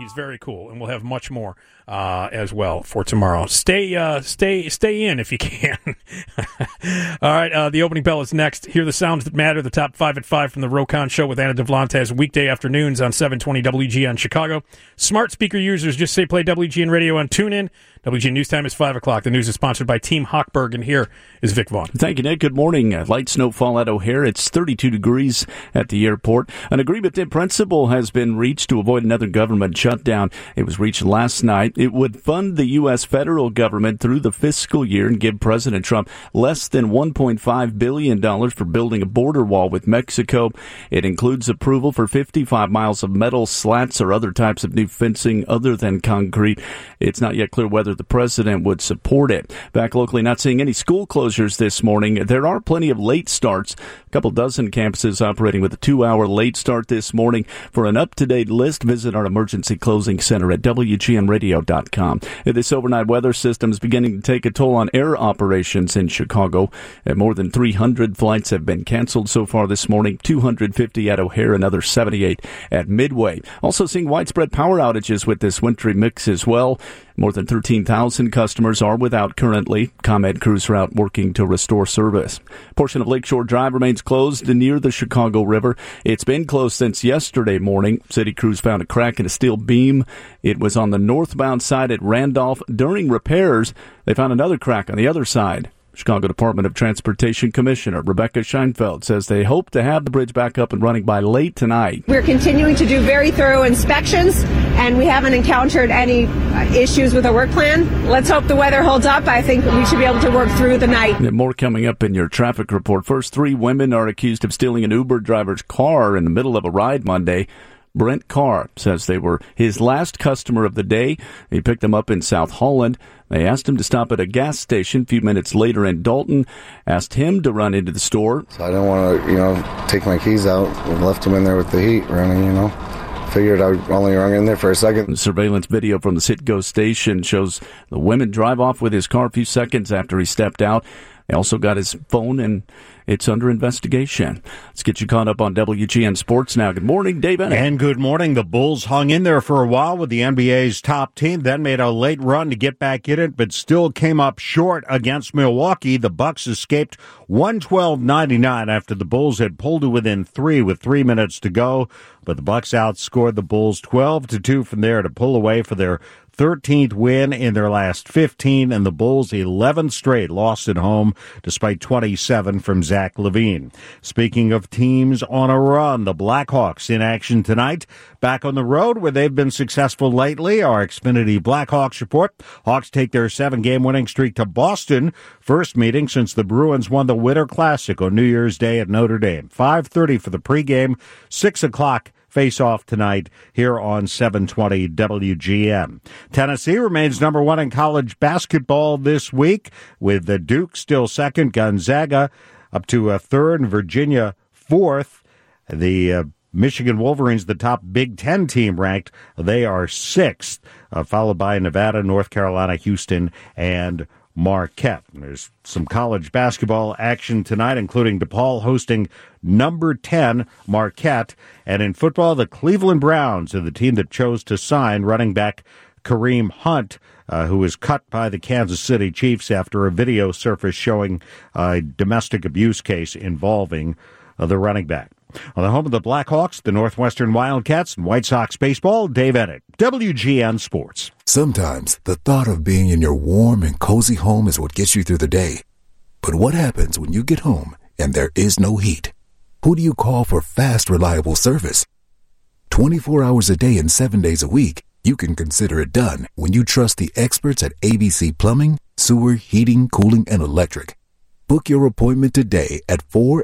festivities. Very cool, and we'll have much more as well for tomorrow. Stay in if you can. All right, the opening bell is next. Hear the sounds that matter. The top 5 at 5 from the Rokon Show with Anna Devlantes weekday afternoons on 720 WGN Chicago. Smart speaker users just say play WGN Radio on TuneIn. WGN News Time is 5 o'clock. The news is sponsored by Team Hochberg, and here is Vic Vaughn. Thank you, Nick. Good morning. Light snowfall at O'Hare. It's 32 degrees at the airport. An agreement in principle has been reached to avoid another government shutdown. It was reached last night. It would fund the U.S. federal government through the fiscal year and give President Trump less than $1.5 billion for building a border wall with Mexico. It includes approval for 55 miles of metal slats or other types of new fencing other than concrete. It's not yet clear whether the president would support it. Back locally, not seeing any school closures this morning. There are plenty of late starts. A couple dozen campuses operating with a 2-hour late start this morning. For an up-to-date list, visit our emergency closing center at WGNradio.com. This overnight weather system is beginning to take a toll on air operations in Chicago. More than 300 flights have been canceled so far this morning, 250 at O'Hare, another 78 at Midway. Also seeing widespread power outages with this wintry mix as well. More than 13,000 customers are without currently. ComEd crews are out working to restore service. Portion of Lakeshore Drive remains closed near the Chicago River. It's been closed since yesterday morning. City crews found a crack in a steel beam. It was on the northbound side at Randolph. During repairs, they found another crack on the other side. Chicago Department of Transportation Commissioner Rebecca Scheinfeld says they hope to have the bridge back up and running by late tonight. We're continuing to do very thorough inspections, and we haven't encountered any issues with our work plan. Let's hope the weather holds up. I think we should be able to work through the night. More coming up in your traffic report. First, 3 women are accused of stealing an Uber driver's car in the middle of a ride Monday. Brent Carr says they were his last customer of the day. He picked them up in South Holland. They asked him to stop at a gas station a few minutes later in Dalton, asked him to run into the store. So I didn't want to, take my keys out and left them in there with the heat running, Figured I only run in there for a second. Surveillance video from the Citgo station shows the women drive off with his car a few seconds after he stepped out. They also got his phone, and it's under investigation. Let's get you caught up on WGN Sports now. Good morning, Dave Bennett. And good morning. The Bulls hung in there for a while with the NBA's top team, then made a late run to get back in it, but still came up short against Milwaukee. The Bucks escaped 112-99 after the Bulls had pulled to within 3 with 3 minutes to go. But the Bucks outscored the Bulls 12-2 from there to pull away for their 13th win in their last 15, and the Bulls 11 straight lost at home despite 27 from Zach LaVine. Speaking of teams on a run, the Blackhawks in action tonight. Back on the road where they've been successful lately, our Xfinity Blackhawks report. Hawks take their 7-game winning streak to Boston. First meeting since the Bruins won the Winter Classic on New Year's Day at Notre Dame. 5:30 for the pregame, 6 o'clock face-off tonight here on 720 WGN. Tennessee remains number 1 in college basketball this week, with the Duke still second, Gonzaga up to a third, and Virginia fourth. The Michigan Wolverines, the top Big Ten team ranked, they are sixth, followed by Nevada, North Carolina, Houston, and Marquette. There's some college basketball action tonight, including DePaul hosting number 10 Marquette. And in football, the Cleveland Browns are the team that chose to sign running back Kareem Hunt, who was cut by the Kansas City Chiefs after a video surfaced showing a domestic abuse case involving the running back. On the home of the Blackhawks, the Northwestern Wildcats, and White Sox baseball, Dave Ennett, WGN Sports. Sometimes the thought of being in your warm and cozy home is what gets you through the day. But what happens when you get home and there is no heat? Who do you call for fast, reliable service? 24 hours a day and 7 days a week, you can consider it done when you trust the experts at ABC Plumbing, Sewer, Heating, Cooling, and Electric. Book your appointment today at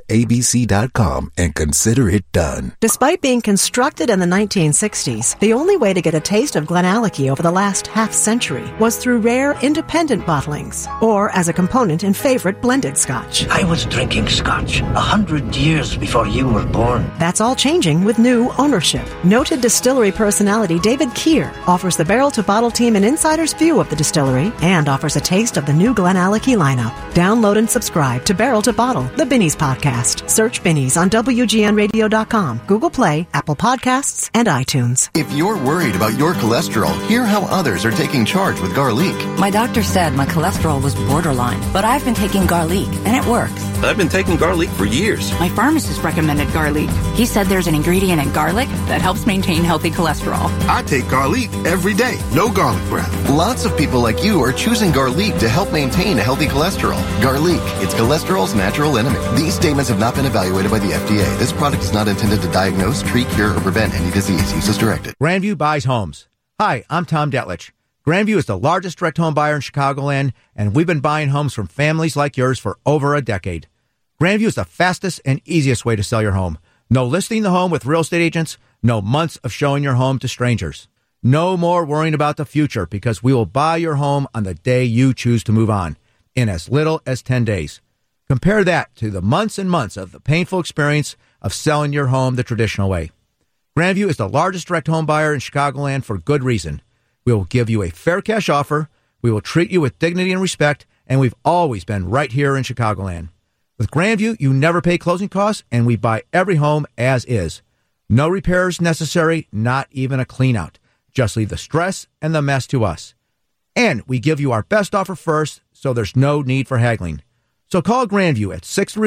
4abc.com and consider it done. Despite being constructed in the 1960s, the only way to get a taste of Glenallachie over the last half-century was through rare independent bottlings, or as a component in favorite blended scotch. I was drinking scotch 100 years before you were born. That's all changing with new ownership. Noted distillery personality David Keir offers the barrel-to-bottle team an insider's view of the distillery and offers a taste of the new Glenallachie lineup. Download and subscribe subscribe to Barrel to Bottle, the Binny's podcast. Search Binny's on WGNradio.com, Google Play, Apple Podcasts, and iTunes. If you're worried about your cholesterol, hear how others are taking charge with Garlic. My doctor said my cholesterol was borderline, but I've been taking Garlic, and it works. I've been taking Garlic for years. My pharmacist recommended Garlic. He said there's an ingredient in garlic that helps maintain healthy cholesterol. I take Garlic every day. No garlic breath. Lots of people like you are choosing Garlic to help maintain a healthy cholesterol. Garlic, it's cholesterol's natural enemy. These statements have not been evaluated by the FDA. This product is not intended to diagnose, treat, cure, or prevent any disease. Use as directed. Grandview buys homes. Hi, I'm Tom Detlich. Grandview is the largest direct home buyer in Chicagoland, and we've been buying homes from families like yours for over a decade. Grandview is the fastest and easiest way to sell your home. No listing the home with real estate agents, no months of showing your home to strangers. No more worrying about the future because we will buy your home on the day you choose to move on in as little as 10 days. Compare that to the months and months of the painful experience of selling your home the traditional way. Grandview is the largest direct home buyer in Chicagoland for good reason. We will give you a fair cash offer, we will treat you with dignity and respect, and we've always been right here in Chicagoland. With Grandview, you never pay closing costs, and we buy every home as is. No repairs necessary, not even a clean out. Just leave the stress and the mess to us. And we give you our best offer first, so there's no need for haggling. So call Grandview at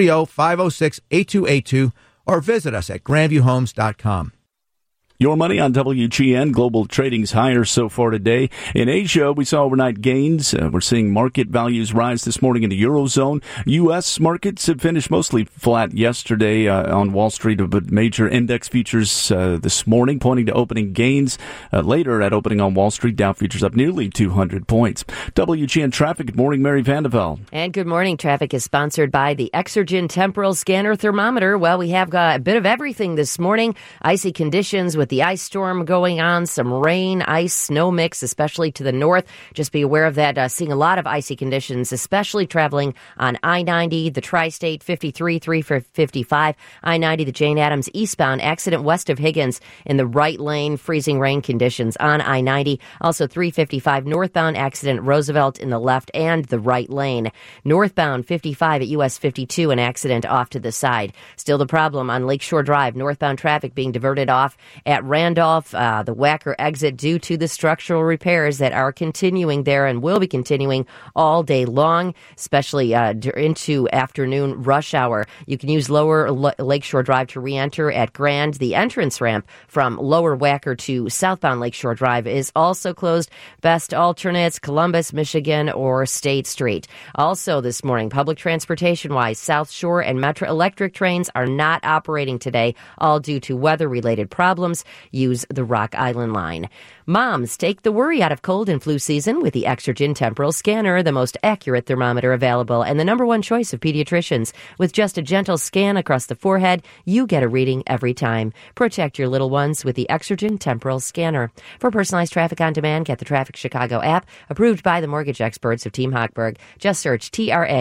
630-506-8282 or visit us at grandviewhomes.com. Your money on WGN. Global trading's higher so far today. In Asia, we saw overnight gains. We're seeing market values rise this morning in the Eurozone. U.S. markets have finished mostly flat yesterday on Wall Street, but major index futures this morning pointing to opening gains. Later at opening on Wall Street, Dow futures up nearly 200 points. WGN Traffic. Good morning, Mary Vandevelde. And good morning. Traffic is sponsored by the Exergen Temporal Scanner Thermometer. Well, we have got a bit of everything this morning. Icy conditions with the ice storm going on, some rain, ice, snow mix, especially to the north. Just be aware of that. Seeing a lot of icy conditions, especially traveling on I-90, the Tri-State, 53, 355, I-90, the Jane Addams eastbound, accident west of Higgins in the right lane, freezing rain conditions on I-90. Also 355 northbound, accident Roosevelt in the left and the right lane. Northbound 55 at US 52, an accident off to the side. Still the problem on Lakeshore Drive, northbound traffic being diverted off at Randolph, the Wacker exit due to the structural repairs that are continuing there and will be continuing all day long, especially into afternoon rush hour. You can use Lower Lakeshore Drive to re-enter at Grand. The entrance ramp from Lower Wacker to southbound Lakeshore Drive is also closed. Best alternates, Columbus, Michigan, or State Street. Also this morning, public transportation-wise, South Shore and Metro Electric trains are not operating today, all due to weather-related problems. Use the Rock Island line. Moms, take the worry out of cold and flu season with the Exergen Temporal Scanner, the most accurate thermometer available and the number one choice of pediatricians. With just a gentle scan across the forehead, you get a reading every time. Protect your little ones with the Exergen Temporal Scanner. For personalized traffic on demand, get the Traffic Chicago app, approved by the mortgage experts of Team Hochberg. Just search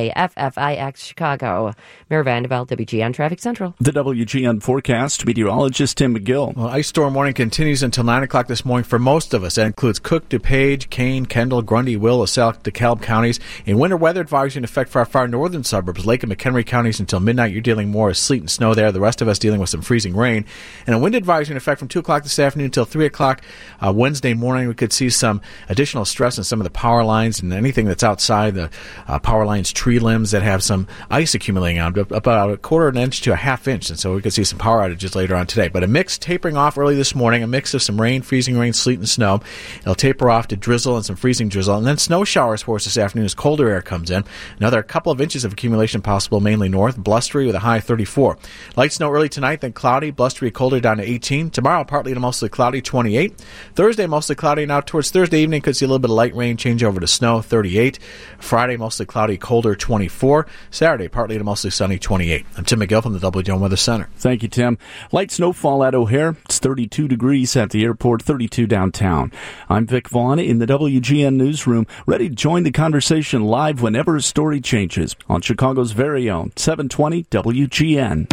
TRAFFIX Chicago. Mayor Vandevelde, WGN Traffic Central. The WGN forecast, meteorologist Tim McGill. Well, ice storm warning continues until 9 o'clock this morning for most of us. That includes Cook, DuPage, Kane, Kendall, Grundy, Will, LaSalle, DeKalb counties. In winter weather advisory in effect for our far northern suburbs, Lake and McHenry counties until midnight. You're dealing more with sleet and snow there. The rest of us dealing with some freezing rain. And a wind advisory in effect from 2 o'clock this afternoon until 3 o'clock Wednesday morning. We could see some additional stress on some of the power lines and anything that's outside the power lines, tree limbs that have some ice accumulating on about a quarter of an inch to a half inch. And so we could see some power outages later on today. But a mix tapering off early this morning, a mix of some rain, freezing rain, sleet, and snow. It'll taper off to drizzle and some freezing drizzle, and then snow showers for us this afternoon as colder air comes in. Another couple of inches of accumulation possible, mainly north. Blustery with a high 34. Light snow early tonight, then cloudy. Blustery colder down to 18. Tomorrow, partly to mostly cloudy, 28. Thursday, mostly cloudy. Now towards Thursday evening, could see a little bit of light rain change over to snow, 38. Friday, mostly cloudy, colder, 24. Saturday, partly to mostly sunny, 28. I'm Tim McGill from the WGN Weather Center. Thank you, Tim. Light snowfall at O'Hare. It's 32 degrees at the airport, 32 downtown. I'm Vic Vaughn in the WGN newsroom, ready to join the conversation live whenever a story changes on Chicago's very own 720 WGN.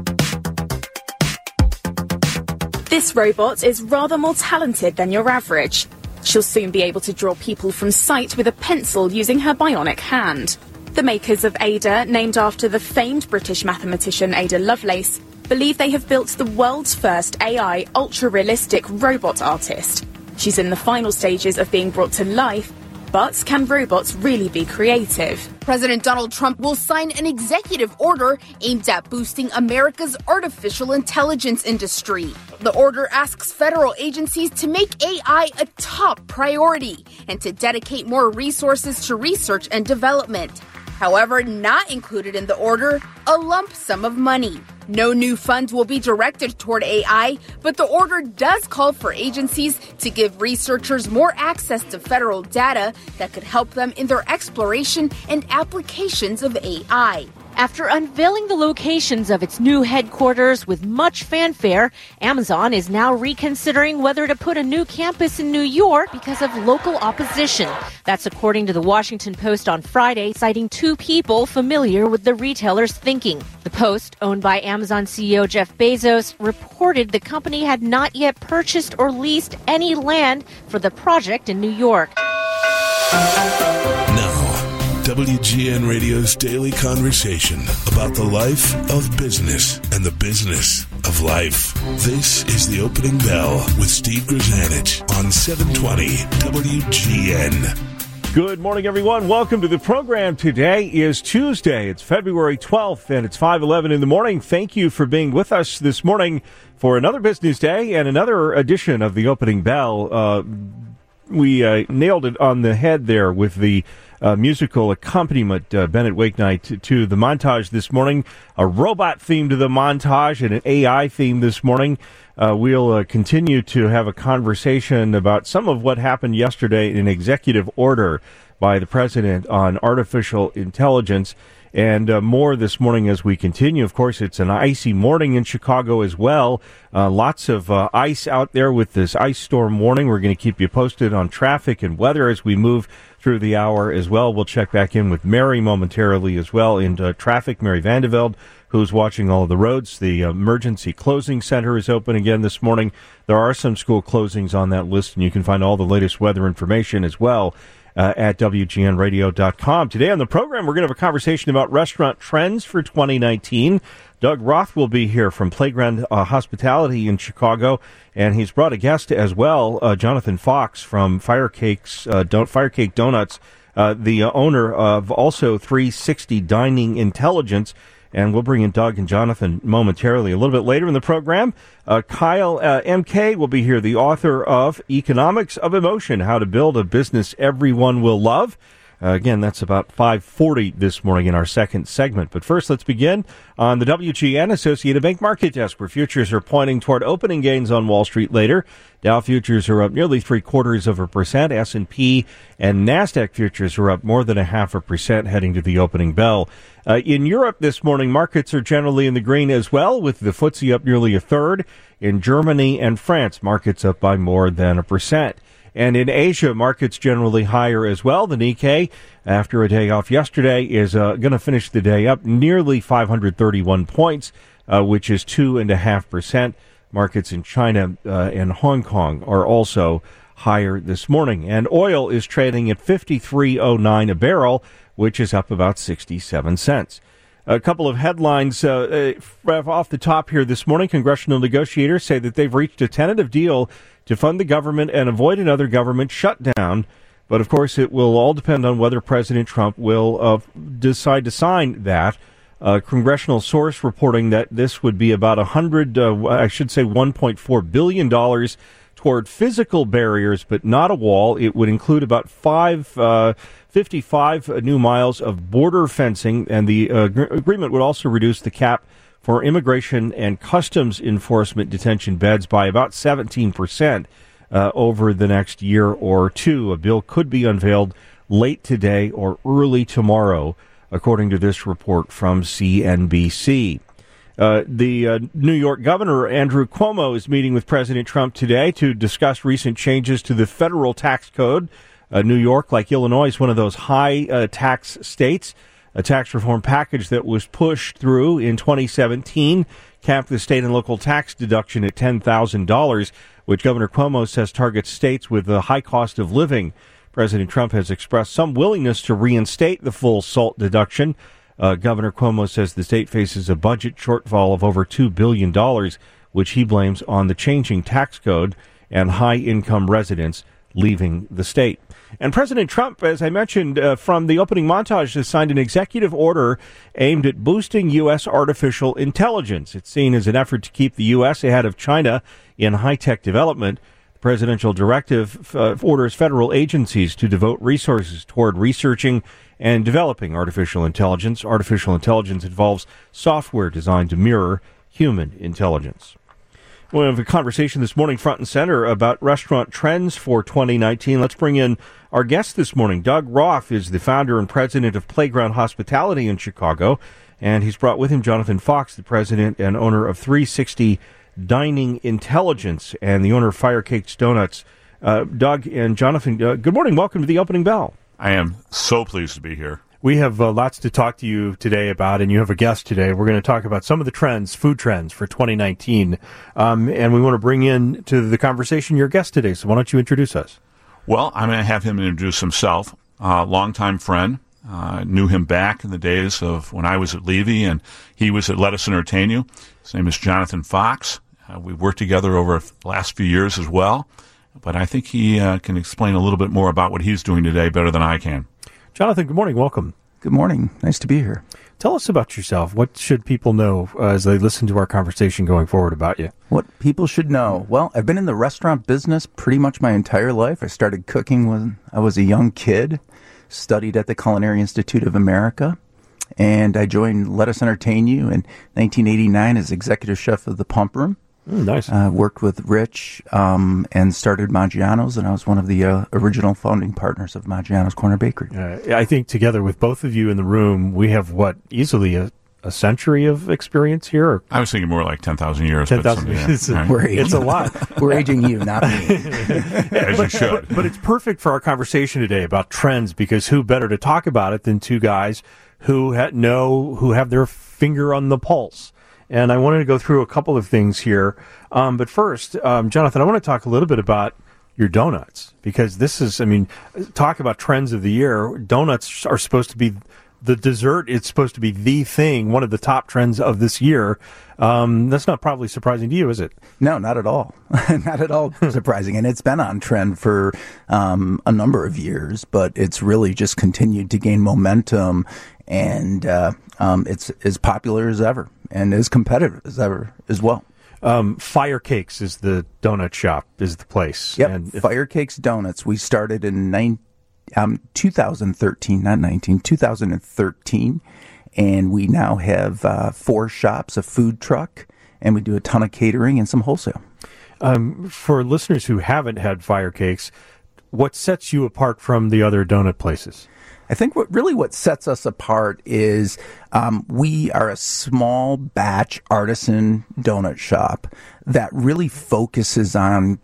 This robot is rather more talented than your average. She'll soon be able to draw people from sight with a pencil using her bionic hand. The makers of Ada, named after the famed British mathematician Ada Lovelace, believe they have built the world's first AI ultra-realistic robot artist. She's in the final stages of being brought to life, but can robots really be creative? President Donald Trump will sign an executive order aimed at boosting America's artificial intelligence industry. The order asks federal agencies to make AI a top priority and to dedicate more resources to research and development. However, not included in the order, a lump sum of money. No new funds will be directed toward AI, but the order does call for agencies to give researchers more access to federal data that could help them in their exploration and applications of AI. After unveiling the locations of its new headquarters with much fanfare, Amazon is now reconsidering whether to put a new campus in New York because of local opposition. That's according to the Washington Post on Friday, citing two people familiar with the retailer's thinking. The Post, owned by Amazon CEO Jeff Bezos, reported the company had not yet purchased or leased any land for the project in New York. WGN Radio's daily conversation about the life of business and the business of life. This is The Opening Bell with Steve Grzanich on 720 WGN. Good morning, everyone. Welcome to the program. Today is Tuesday. It's February 12th, and it's 5:11 in the morning. Thank you for being with us this morning for another business day and another edition of The Opening Bell. We nailed it on the head there with the musical accompaniment, Bennett Wakenight, to the montage this morning. A robot theme to the montage and an AI theme this morning. We'll continue to have a conversation about some of what happened yesterday in an executive order by the president on artificial intelligence. And more this morning as we continue. Of course, it's an icy morning in Chicago as well. Lots of ice out there with this ice storm warning. We're going to keep you posted on traffic and weather as we move through the hour as well. We'll check back in with Mary momentarily as well in traffic. Mary Vandeveld, who's watching all of the roads. The emergency closing center is open again this morning. There are some school closings on that list, and you can find all the latest weather information as well at WGNradio.com. Today on the program, we're going to have a conversation about restaurant trends for 2019. Doug Roth will be here from Playground Hospitality in Chicago, and he's brought a guest as well, Jonathan Fox from Firecake Donuts, the owner of also 360 Dining Intelligence. And we'll bring in Doug and Jonathan momentarily. A little bit later in the program, Kyle MK will be here, the author of Economics of Emotion, How to Build a Business Everyone Will Love. Again, that's about 5:40 this morning in our second segment. But first, let's begin on the WGN Associated Bank Market Desk, where futures are pointing toward opening gains on Wall Street later. Dow futures are up nearly 0.75%. S&P and NASDAQ futures are up more than 0.5% heading to the opening bell. In Europe this morning, markets are generally in the green as well, with the FTSE up nearly 1/3. In Germany and France, markets up by more than 1%. And in Asia, markets generally higher as well. The Nikkei, after a day off yesterday, is going to finish the day up nearly 531 points, which is 2.5%. Markets in China and Hong Kong are also higher this morning. And oil is trading at $53.09 a barrel, which is up about 67 cents. A couple of headlines off the top here this morning. Congressional negotiators say that they've reached a tentative deal to fund the government and avoid another government shutdown. But, of course, it will all depend on whether President Trump will decide to sign that. Congressional source reporting that this would be about $1.4 billion toward physical barriers, but not a wall. It would include about 55 new miles of border fencing, and the agreement would also reduce the cap for immigration and customs enforcement detention beds by about 17% over the next year or two. A bill could be unveiled late today or early tomorrow, according to this report from CNBC. The New York Governor, Andrew Cuomo, is meeting with President Trump today to discuss recent changes to the federal tax code. New York, like Illinois, is one of those high tax states. A tax reform package that was pushed through in 2017 capped the state and local tax deduction at $10,000, which Governor Cuomo says targets states with a high cost of living. President Trump has expressed some willingness to reinstate the full SALT deduction. Governor Cuomo says the state faces a budget shortfall of over $2 billion, which he blames on the changing tax code and high-income residents leaving the state. And President Trump, as I mentioned from the opening montage, has signed an executive order aimed at boosting U.S. artificial intelligence. It's seen as an effort to keep the U.S. ahead of China in high-tech development. The presidential directive orders federal agencies to devote resources toward researching and developing artificial intelligence. Artificial intelligence involves software designed to mirror human intelligence. We have a conversation this morning front and center about restaurant trends for 2019. Let's bring in our guest this morning. Doug Roth is the founder and president of Playground Hospitality in Chicago, and he's brought with him Jonathan Fox, the president and owner of 360 Dining Intelligence and the owner of Fire Cakes Donuts. Doug and Jonathan, good morning. Welcome to the opening bell. I am so pleased to be here. We have lots to talk to you today about, and you have a guest today. We're going to talk about some of the trends, food trends for 2019, and we want to bring in to the conversation your guest today. So why don't you introduce us? Well, I'm going to have him introduce himself. Longtime friend. Knew him back in the days of when I was at Levy, and he was at Let Us Entertain You. His name is Jonathan Fox. We've worked together over the last few years as well, but I think he can explain a little bit more about what he's doing today better than I can. Jonathan, good morning. Welcome. Good morning. Nice to be here. Tell us about yourself. What should people know as they listen to our conversation going forward about you? What people should know? Well, I've been in the restaurant business pretty much my entire life. I started cooking when I was a young kid, studied at the Culinary Institute of America, and I joined Let Us Entertain You in 1989 as executive chef of the Pump Room. Nice. Worked with Rich and started Maggiano's, and I was one of the original founding partners of Maggiano's Corner Bakery. I think together with both of you in the room, we have, easily a century of experience here? Or? I was thinking more like 10,000 years. 10,000 years. Right. It's a lot. We're aging you, not me. As you should. But it's perfect for our conversation today about trends, because who better to talk about it than two guys who have their finger on the pulse. And I wanted to go through a couple of things here. But first, Jonathan, I want to talk a little bit about your donuts, because this is, talk about trends of the year. Donuts are supposed to be the dessert. It's supposed to be the thing, one of the top trends of this year. That's not probably surprising to you, is it? No, not at all. Not at all surprising. And it's been on trend for a number of years, but it's really just continued to gain momentum, and it's as popular as ever and as competitive as ever as well. Fire Cakes is the donut shop, is the place. Yep, and Fire Cakes Donuts. We started in 2013, and we now have 4 shops, a food truck, and we do a ton of catering and some wholesale. For listeners who haven't had Fire Cakes, what sets you apart from the other donut places? I think what sets us apart is we are a small batch artisan donut shop that really focuses on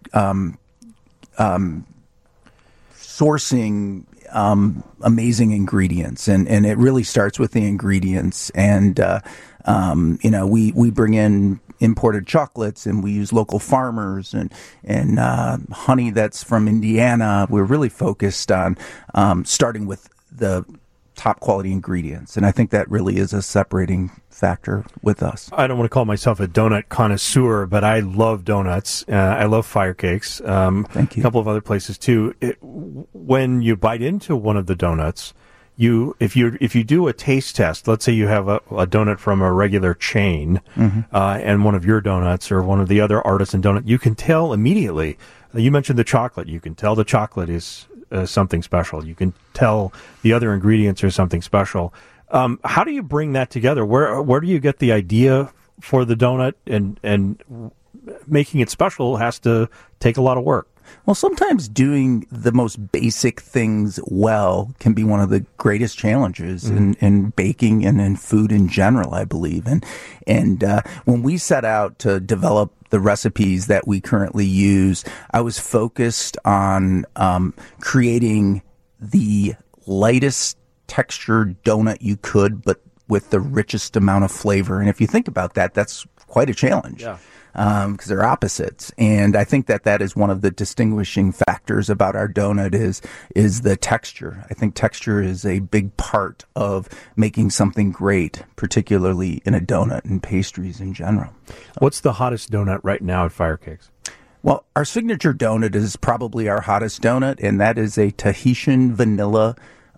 sourcing amazing ingredients, and it really starts with the ingredients. And we bring in imported chocolates, and we use local farmers and honey that's from Indiana. We're really focused on starting with the top quality ingredients, and I think that really is a separating factor with us. I don't want to call myself a donut connoisseur, but I love donuts. I love Fire Cakes. Thank you. A couple of other places too. When you bite into one of the donuts, if you do a taste test, let's say you have a donut from a regular chain, and one of your donuts or one of the other artisan donut, you can tell immediately. You mentioned the chocolate. You can tell the chocolate is something special. You can tell the other ingredients are something special. How do you bring that together? Where do you get the idea for the donut, and making it special has to take a lot of work? Well, sometimes doing the most basic things well can be one of the greatest challenges in baking and in food in general, I believe. And when we set out to develop the recipes that we currently use, I was focused on creating the lightest textured donut you could, but with the richest amount of flavor. And if you think about that, that's quite a challenge. Yeah. Because they're opposites. And I think that is one of the distinguishing factors about our donut is the texture. I think texture is a big part of making something great, particularly in a donut and pastries in general. What's the hottest donut right now at Fire Cakes? Well, our signature donut is probably our hottest donut, and that is a Tahitian vanilla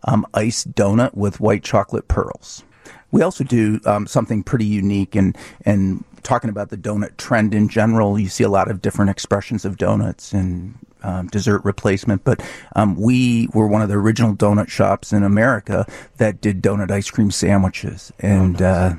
iced donut with white chocolate pearls. We also do something pretty unique, and talking about the donut trend in general, you see a lot of different expressions of donuts and dessert replacement, but we were one of the original donut shops in America that did donut ice cream sandwiches, and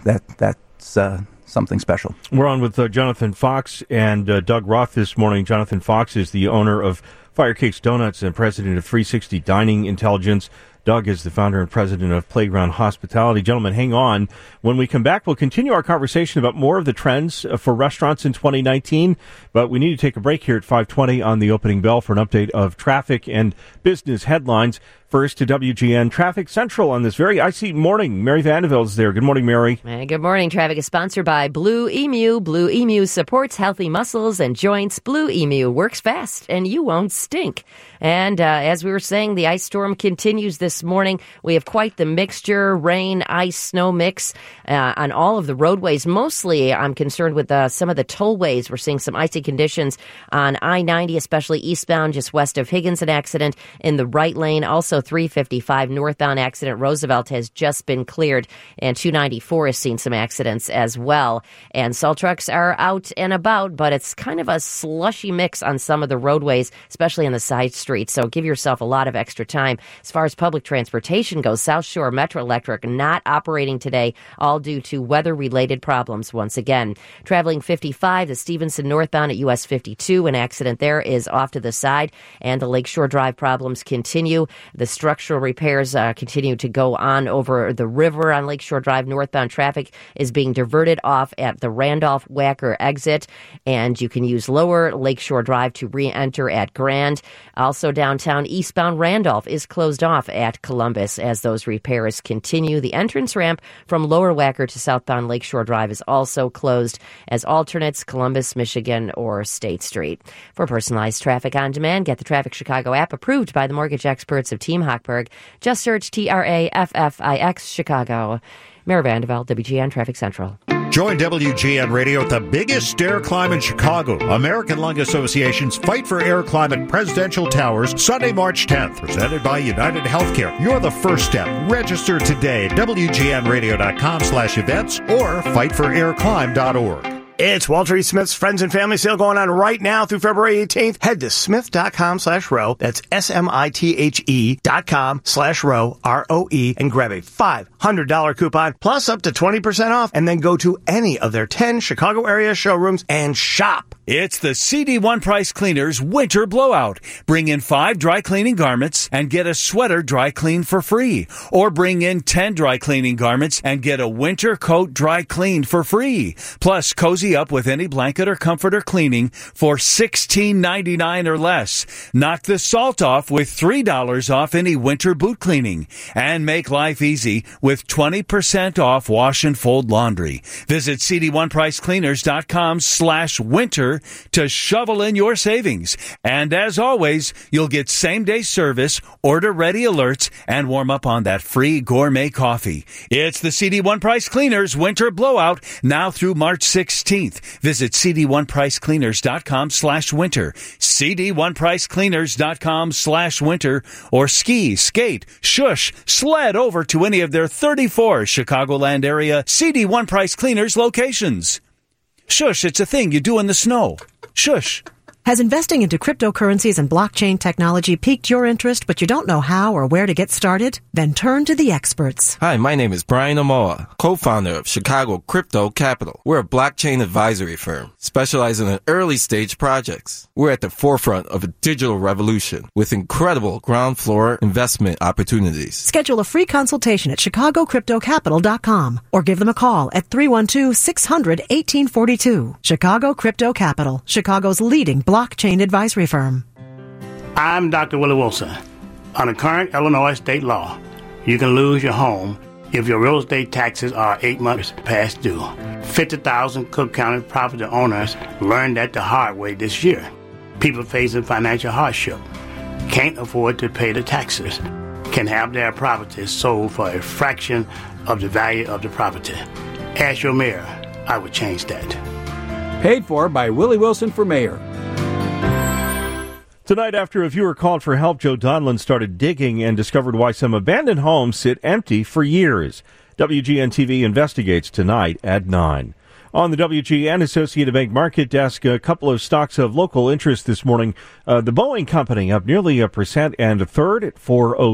that's something special. We're on with Jonathan Fox and Doug Roth this morning. Jonathan Fox is the owner of Fire Cakes Donuts and president of 360 Dining Intelligence. Doug is the founder and president of Playground Hospitality. Gentlemen, hang on. When we come back, we'll continue our conversation about more of the trends for restaurants in 2019. But we need to take a break here at 5:20 on the opening bell for an update of traffic and business headlines. First to WGN Traffic Central on this very icy morning. Mary Vandervelde is there. Good morning, Mary. Good morning. Traffic is sponsored by Blue Emu. Blue Emu supports healthy muscles and joints. Blue Emu works fast and you won't stink. And as we were saying, the ice storm continues this morning. We have quite the mixture, rain, ice, snow mix on all of the roadways. Mostly I'm concerned with some of the tollways. We're seeing some icy conditions on I-90, especially eastbound just west of Higgins, an accident in the right lane. Also 355 northbound accident. Roosevelt has just been cleared, and 294 has seen some accidents as well. And salt trucks are out and about, but it's kind of a slushy mix on some of the roadways, especially on the side streets. So give yourself a lot of extra time. As far as public transportation goes, South Shore Metro Electric not operating today, all due to weather-related problems once again. Traveling 55 to Stevenson northbound at US 52, an accident there is off to the side, and the Lakeshore Drive problems continue. The structural repairs continue to go on over the river on Lakeshore Drive. Northbound traffic is being diverted off at the Randolph-Wacker exit, and you can use lower Lakeshore Drive to re-enter at Grand. Also downtown, eastbound Randolph is closed off at Columbus as those repairs continue. The entrance ramp from lower Wacker to southbound Lakeshore Drive is also closed as alternates Columbus, Michigan, or State Street. For personalized traffic on demand, get the Traffic Chicago app approved by the mortgage experts of Team Hochberg. Just search TRAFFIX Chicago. Mary Vandervelde, WGN Traffic Central. Join WGN Radio at the biggest air climb in Chicago. American Lung Association's Fight for Air Climate Presidential Towers, Sunday, March 10th. Presented by United Healthcare. You're the first step. Register today at WGNradio.com/events or fightforairclimb.org. It's Walter E. Smith's Friends and Family Sale going on right now through February 18th. Head to smith.com/row. That's SMITHE.com/row, ROE, and grab a $500 coupon plus up to 20% off, and then go to any of their 10 Chicago area showrooms and shop. It's the CD1 Price Cleaners Winter Blowout. Bring in 5 dry cleaning garments and get a sweater dry clean for free. Or bring in 10 dry cleaning garments and get a winter coat dry clean for free. Plus, cozy up with any blanket or comforter cleaning for $16.99 or less. Knock the salt off with $3 off any winter boot cleaning. And make life easy with 20% off wash and fold laundry. Visit CD1PriceCleaners.com/winter to shovel in your savings. And as always, you'll get same-day service, order-ready alerts, and warm up on that free gourmet coffee. It's the CD1 Price Cleaners Winter Blowout now through March 16th. Visit CD1PriceCleaners.com/winter, CD1PriceCleaners.com/winter, or ski, skate, shush, sled over to any of their 34 Chicagoland area CD1 Price Cleaners locations. Shush, it's a thing you do in the snow. Shush. Has investing into cryptocurrencies and blockchain technology piqued your interest, but you don't know how or where to get started? Then turn to the experts. Hi, my name is Brian Omoa, co-founder of Chicago Crypto Capital. We're a blockchain advisory firm specializing in early-stage projects. We're at the forefront of a digital revolution with incredible ground floor investment opportunities. Schedule a free consultation at ChicagoCryptoCapital.com or give them a call at 312-600-1842. Chicago Crypto Capital, Chicago's leading blockchain advisory firm. I'm Dr. Willie Wilson. Under current Illinois state law, you can lose your home if your real estate taxes are 8 months past due. 50,000 Cook County property owners learned that the hard way this year. People facing financial hardship can't afford to pay the taxes, can have their properties sold for a fraction of the value of the property. As your mayor, I would change that. Paid for by Willie Wilson for mayor. Tonight, after a viewer called for help, Joe Donlan started digging and discovered why some abandoned homes sit empty for years. WGN-TV investigates tonight at 9. On the WGN Associated Bank market desk, a couple of stocks of local interest this morning. The Boeing Company up nearly 1% and a third at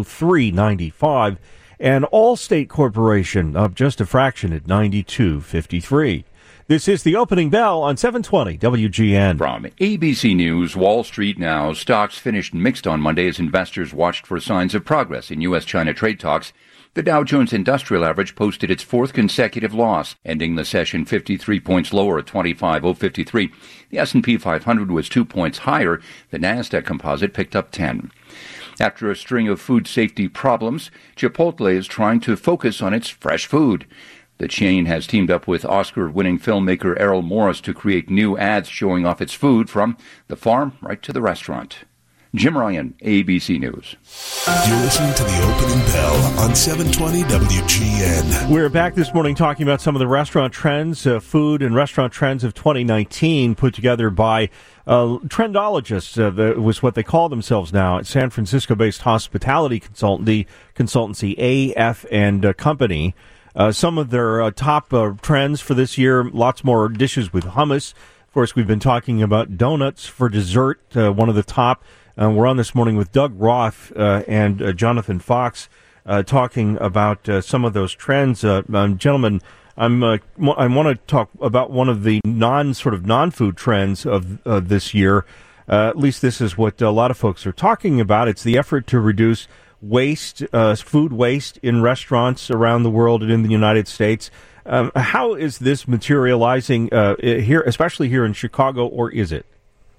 403.95. And Allstate Corporation up just a fraction at 92.53. This is the opening bell on 720 WGN. From ABC News, Wall Street now. Stocks finished mixed on Monday as investors watched for signs of progress in U.S.-China trade talks. The Dow Jones Industrial Average posted its fourth consecutive loss, ending the session 53 points lower at 25,053. The S&P 500 was 2 points higher. The Nasdaq Composite picked up 10. After a string of food safety problems, Chipotle is trying to focus on its fresh food. The chain has teamed up with Oscar-winning filmmaker Errol Morris to create new ads showing off its food from the farm right to the restaurant. Jim Ryan, ABC News. You're listening to the opening bell on 720 WGN. We're back this morning talking about some of the restaurant trends, food and restaurant trends of 2019 put together by trendologists. That was what they call themselves now at San Francisco-based hospitality consultancy AF and Company. Some of their top trends for this year, lots more dishes with hummus. Of course, we've been talking about donuts for dessert, one of the top. We're on this morning with Doug Roth and Jonathan Fox talking about some of those trends. Gentlemen, I want to talk about one of the non-food trends of this year. At least this is what a lot of folks are talking about. It's the effort to reduce waste, food waste in restaurants around the world and in the United States. How is this materializing here, especially here in Chicago, or is it?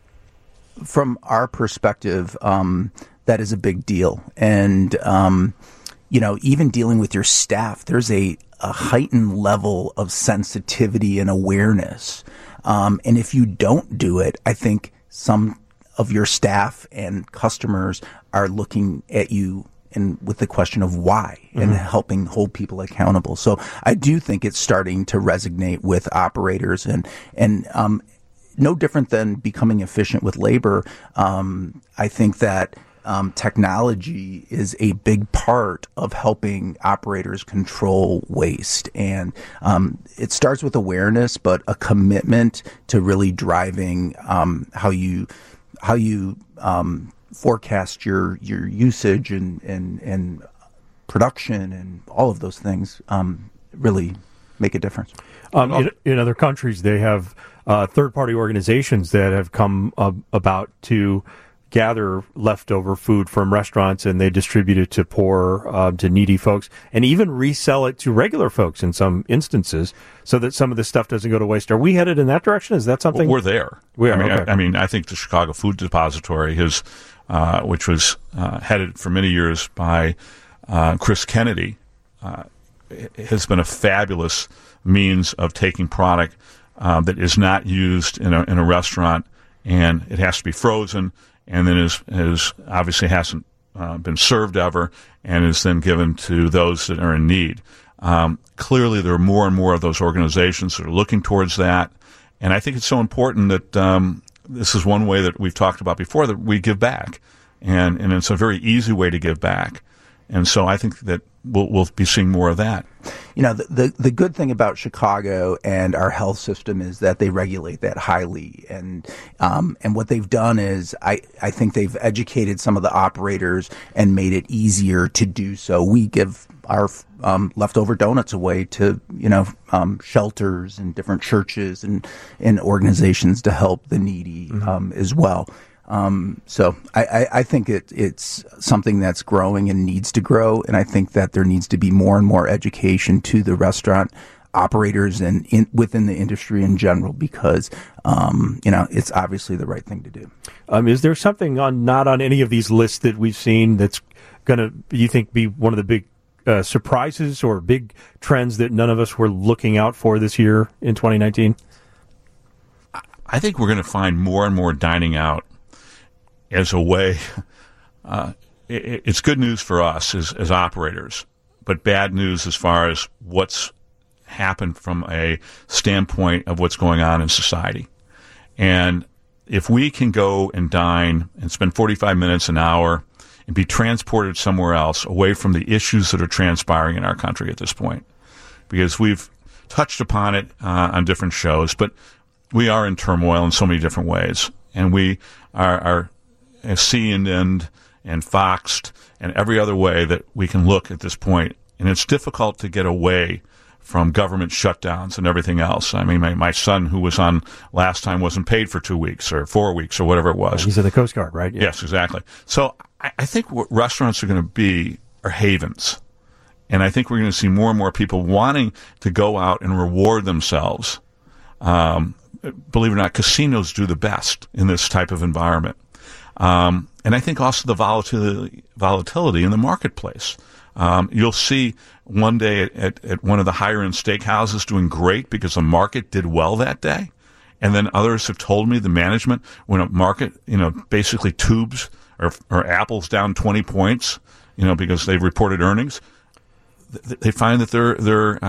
From our perspective, that is a big deal. And, even dealing with your staff, there's a heightened level of sensitivity and awareness. And if you don't do it, I think some of your staff and customers are looking at you and with the question of why and helping hold people accountable. So I do think it's starting to resonate with operators and no different than becoming efficient with labor. I think that technology is a big part of helping operators control waste. And it starts with awareness, but a commitment to really driving how you forecast your usage and production and all of those things really make a difference. In other countries, they have third-party organizations that have come about to gather leftover food from restaurants, and they distribute it to poor, to needy folks, and even resell it to regular folks in some instances, so that some of this stuff doesn't go to waste. Are we headed in that direction? Is that something? Well, we're there. We are. Okay. I think the Chicago Food Depository, which was headed for many years by Chris Kennedy, has been a fabulous means of taking product that is not used in a restaurant, and it has to be frozen, and then is obviously hasn't been served ever, and is then given to those that are in need. Clearly, there are more and more of those organizations that are looking towards that, and I think it's so important that this is one way that we've talked about before, that we give back, and it's a very easy way to give back. And so I think that we'll be seeing more of that. The good thing about Chicago and our health system is that they regulate that highly. And what they've done is I think they've educated some of the operators and made it easier to do so. We give our leftover donuts away to, shelters and different churches and organizations to help the needy as well. So I think it's something that's growing and needs to grow, and I think that there needs to be more and more education to the restaurant operators and within the industry in general, because it's obviously the right thing to do. Is there something not on any of these lists that we've seen that's going to, you think, be one of the big surprises or big trends that none of us were looking out for this year in 2019? I think we're going to find more and more dining out as a way. It's good news for us as operators, but bad news as far as what's happened from a standpoint of what's going on in society. And if we can go and dine and spend 45 minutes, an hour, and be transported somewhere else away from the issues that are transpiring in our country at this point, because we've touched upon it on different shows, but we are in turmoil in so many different ways, and we are CNN'd and Foxed and every other way that we can look at this point, and it's difficult to get away from government shutdowns and everything else. I mean, my son, who was on last time, wasn't paid for 2 weeks or 4 weeks or whatever it was. He's in the Coast Guard, right? Yeah. Yes, exactly. So I think what restaurants are going to be are havens. And I think we're going to see more and more people wanting to go out and reward themselves. Believe it or not, casinos do the best in this type of environment. And I think also the volatility in the marketplace. You'll see one day at one of the higher-end steakhouses doing great because the market did well that day. And then others have told me the management, when a market, basically tubes or Apple's down 20 points, because they've reported earnings, they find that their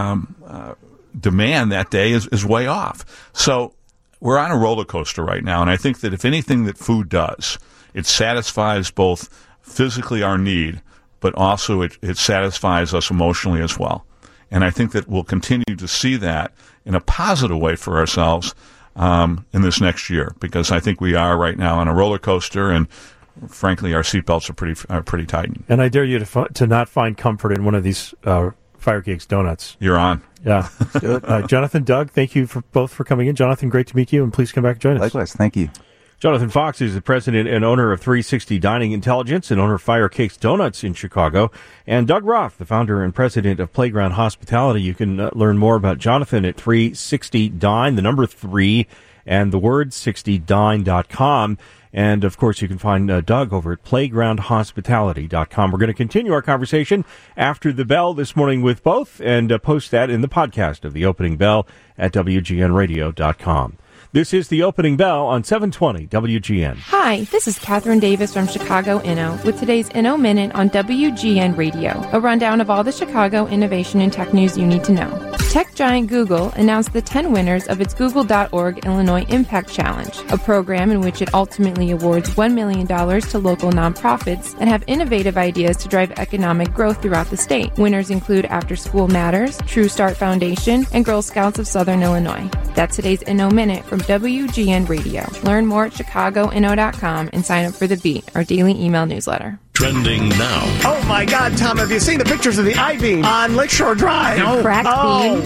demand that day is way off. So we're on a roller coaster right now. And I think that if anything that food does, it satisfies both physically our need, but also it satisfies us emotionally as well. And I think that we'll continue to see that in a positive way for ourselves in this next year, because I think we are right now on a roller coaster, and frankly, our seatbelts are pretty tightened. And I dare you to not find comfort in one of these Fire Cakes donuts. You're on. Yeah. Jonathan, Doug, thank you both for coming in. Jonathan, great to meet you, and please come back and join us. Likewise, thank you. Jonathan Fox is the president and owner of 360 Dining Intelligence and owner of Fire Cakes Donuts in Chicago. And Doug Roth, the founder and president of Playground Hospitality. You can learn more about Jonathan at 360 Dine, the number 3, and the word 60dine.com. And, of course, you can find Doug over at playgroundhospitality.com. We're going to continue our conversation after the bell this morning with both and post that in the podcast of The Opening Bell at WGNradio.com. This is The Opening Bell on 720 WGN. Hi, this is Catherine Davis from Chicago Inno with today's Inno Minute on WGN Radio, a rundown of all the Chicago innovation and tech news you need to know. Tech giant Google announced the 10 winners of its Google.org Illinois Impact Challenge, a program in which it ultimately awards $1 million to local nonprofits that have innovative ideas to drive economic growth throughout the state. Winners include After School Matters, True Start Foundation, and Girl Scouts of Southern Illinois. That's today's Inno Minute from WGN Radio. Learn more at chicagoinno.com and sign up for The Beat, our daily email newsletter. Trending now. Oh my God, Tom, have you seen the pictures of the I-beam on Lakeshore Drive? No. Cracked beam?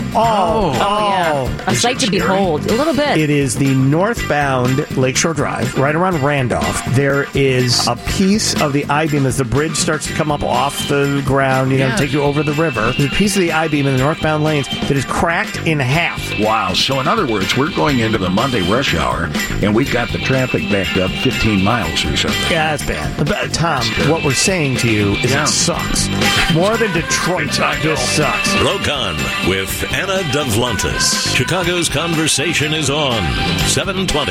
Yeah. A sight to behold. A little bit. It is the northbound Lakeshore Drive, right around Randolph. There is a piece of the I-beam as the bridge starts to come up off the ground, take you over the river. There's a piece of the I-beam in the northbound lanes that is cracked in half. Wow. So in other words, we're going into the Monday rush hour, and we've got the traffic backed up 15 miles or something. Yeah, that's bad. But, Tom, what we're saying to you is it sucks. More than Detroit, this sucks. Rokon with Anna Davlantis. Chicago's Conversation is on 720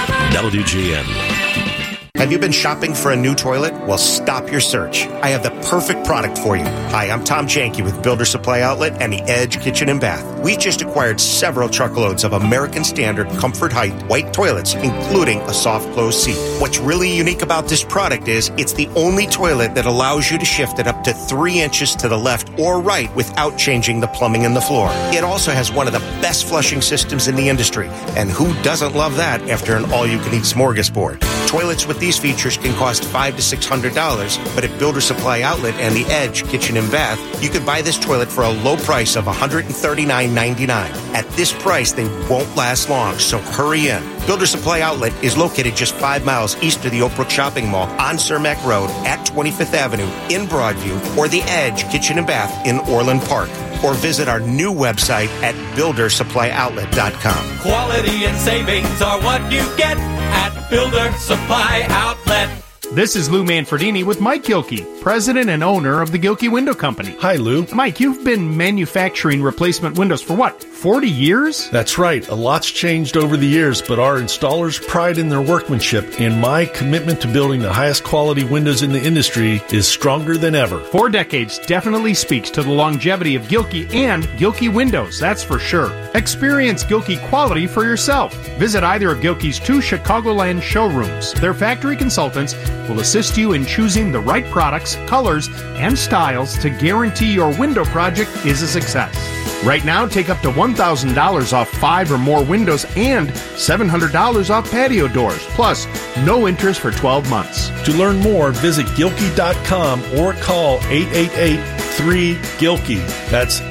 WGN. Have you been shopping for a new toilet? Well, stop your search. I have the perfect product for you. Hi, I'm Tom Janke with Builder Supply Outlet and the Edge Kitchen and Bath. We just acquired several truckloads of American Standard Comfort Height white toilets, including a soft close seat. What's really unique about this product is it's the only toilet that allows you to shift it up to 3 inches to the left or right without changing the plumbing in the floor. It also has one of the best flushing systems in the industry. And who doesn't love that after an all-you-can-eat smorgasbord? Toilets with these features can cost $500 to $600, but at Builder Supply Outlet and the Edge Kitchen and Bath, you can buy this toilet for a low price of $139.99. At this price, they won't last long, so hurry in. Builder Supply Outlet is located just 5 miles east of the Oak Brook Shopping Mall on Cermak Road at 25th Avenue in Broadview, or the Edge Kitchen and Bath in Orland Park. Or visit our new website at buildersupplyoutlet.com. Quality and savings are what you get at Builder Supply Outlet. This is Lou Manfredini with Mike Gilkey, president and owner of the Gilkey Window Company. Hi, Lou. Mike, you've been manufacturing replacement windows for what, 40 years? That's right. A lot's changed over the years, but our installers' pride in their workmanship and my commitment to building the highest quality windows in the industry is stronger than ever. 4 decades definitely speaks to the longevity of Gilkey and Gilkey Windows, that's for sure. Experience Gilkey quality for yourself. Visit either of Gilkey's 2 Chicagoland showrooms. Their factory consultants will assist you in choosing the right products, colors, and styles to guarantee your window project is a success. Right now, take up to $1,000 off 5 or more windows and $700 off patio doors, plus no interest for 12 months. To learn more, visit Gilkey.com or call 888-3-GILKEY. That's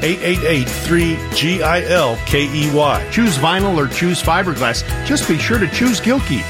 888-3-GILKEY. Choose vinyl or choose fiberglass. Just be sure to choose Gilkey.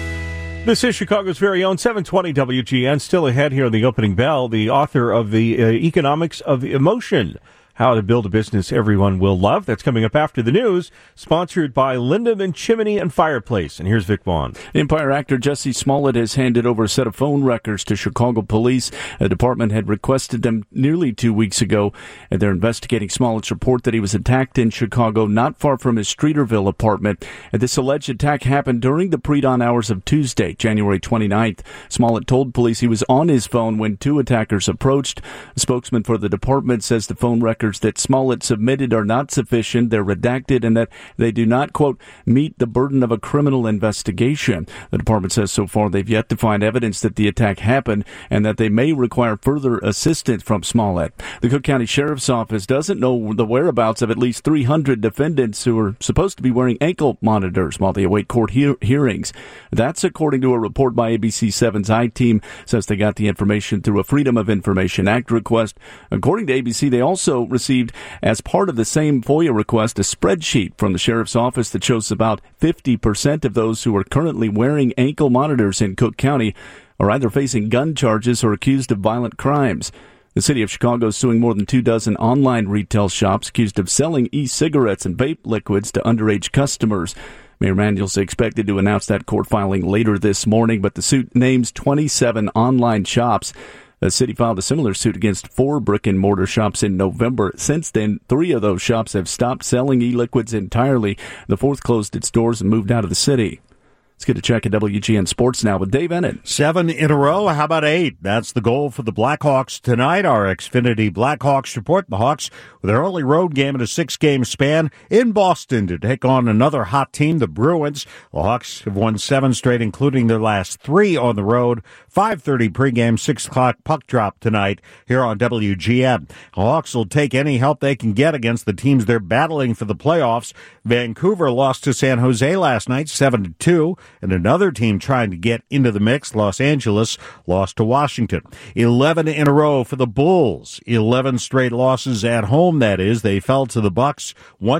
This is Chicago's very own 720 WGN. Still ahead here on the opening bell, the author of the Economics of Emotion, How to Build a Business Everyone Will Love. That's coming up after the news, sponsored by Lindemann Chimney and Fireplace. And here's Vic Vaughn. Empire actor Jesse Smollett has handed over a set of phone records to Chicago police. The department had requested them nearly 2 weeks ago, and they're investigating Smollett's report that he was attacked in Chicago, not far from his Streeterville apartment. And this alleged attack happened during the pre-dawn hours of Tuesday, January 29th. Smollett told police he was on his phone when 2 attackers approached. A spokesman for the department says the phone records that Smollett submitted are not sufficient, they're redacted, and that they do not, quote, meet the burden of a criminal investigation. The department says so far they've yet to find evidence that the attack happened and that they may require further assistance from Smollett. The Cook County Sheriff's Office doesn't know the whereabouts of at least 300 defendants who are supposed to be wearing ankle monitors while they await court hearings. That's according to a report by ABC7's I-Team. Says they got the information through a Freedom of Information Act request. According to ABC, they also received, as part of the same FOIA request, a spreadsheet from the Sheriff's Office that shows about 50% of those who are currently wearing ankle monitors in Cook County are either facing gun charges or accused of violent crimes. The city of Chicago is suing more than 24 online retail shops accused of selling e-cigarettes and vape liquids to underage customers. Mayor Manuel's expected to announce that court filing later this morning, but the suit names 27 online shops. The city filed a similar suit against 4 brick-and-mortar shops in November. Since then, 3 of those shops have stopped selling e-liquids entirely. The 4th closed its doors and moved out of the city. Let's get a check at WGN Sports now with Dave Ennett. 7 in a row. How about 8? That's the goal for the Blackhawks tonight. Our Xfinity Blackhawks report. The Hawks with their only road game in a 6-game span in Boston to take on another hot team, the Bruins. The Hawks have won 7 straight, including their last 3 on the road. 5:30 pregame, 6 o'clock puck drop tonight here on WGN. The Hawks will take any help they can get against the teams they're battling for the playoffs. Vancouver lost to San Jose last night, 7-2. And another team trying to get into the mix, Los Angeles, lost to Washington. 11 in a row for the Bulls. 11 straight losses at home, that is. They fell to the Bucks,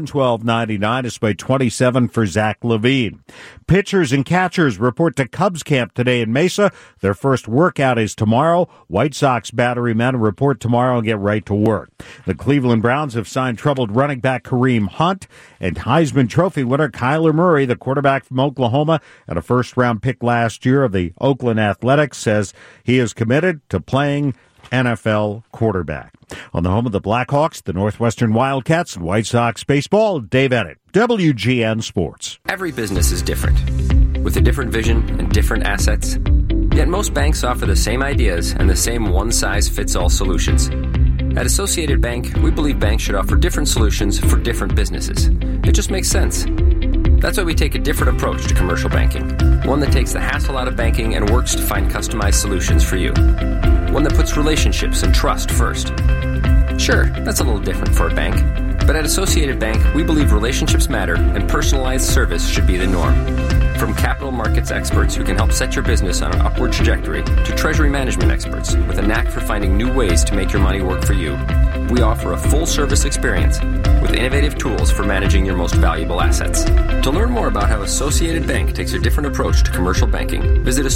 112-99, despite 27 for Zach LaVine. Pitchers and catchers report to Cubs camp today in Mesa. Their first workout is tomorrow. White Sox battery men report tomorrow and get right to work. The Cleveland Browns have signed troubled running back Kareem Hunt and Heisman Trophy winner Kyler Murray, the quarterback from Oklahoma, and a first-round pick last year of the Oakland Athletics, says he is committed to playing NFL quarterback. On the home of the Blackhawks, the Northwestern Wildcats, and White Sox baseball, Dave Ennett, WGN Sports. Every business is different, with a different vision and different assets. Yet most banks offer the same ideas and the same one-size-fits-all solutions. At Associated Bank, we believe banks should offer different solutions for different businesses. It just makes sense. That's why we take a different approach to commercial banking. One that takes the hassle out of banking and works to find customized solutions for you. One that puts relationships and trust first. Sure, that's a little different for a bank. But at Associated Bank, we believe relationships matter and personalized service should be the norm. From capital markets experts who can help set your business on an upward trajectory to treasury management experts with a knack for finding new ways to make your money work for you, we offer a full-service experience with innovative tools for managing your most valuable assets. To learn more about how Associated Bank takes a different approach to commercial banking, visit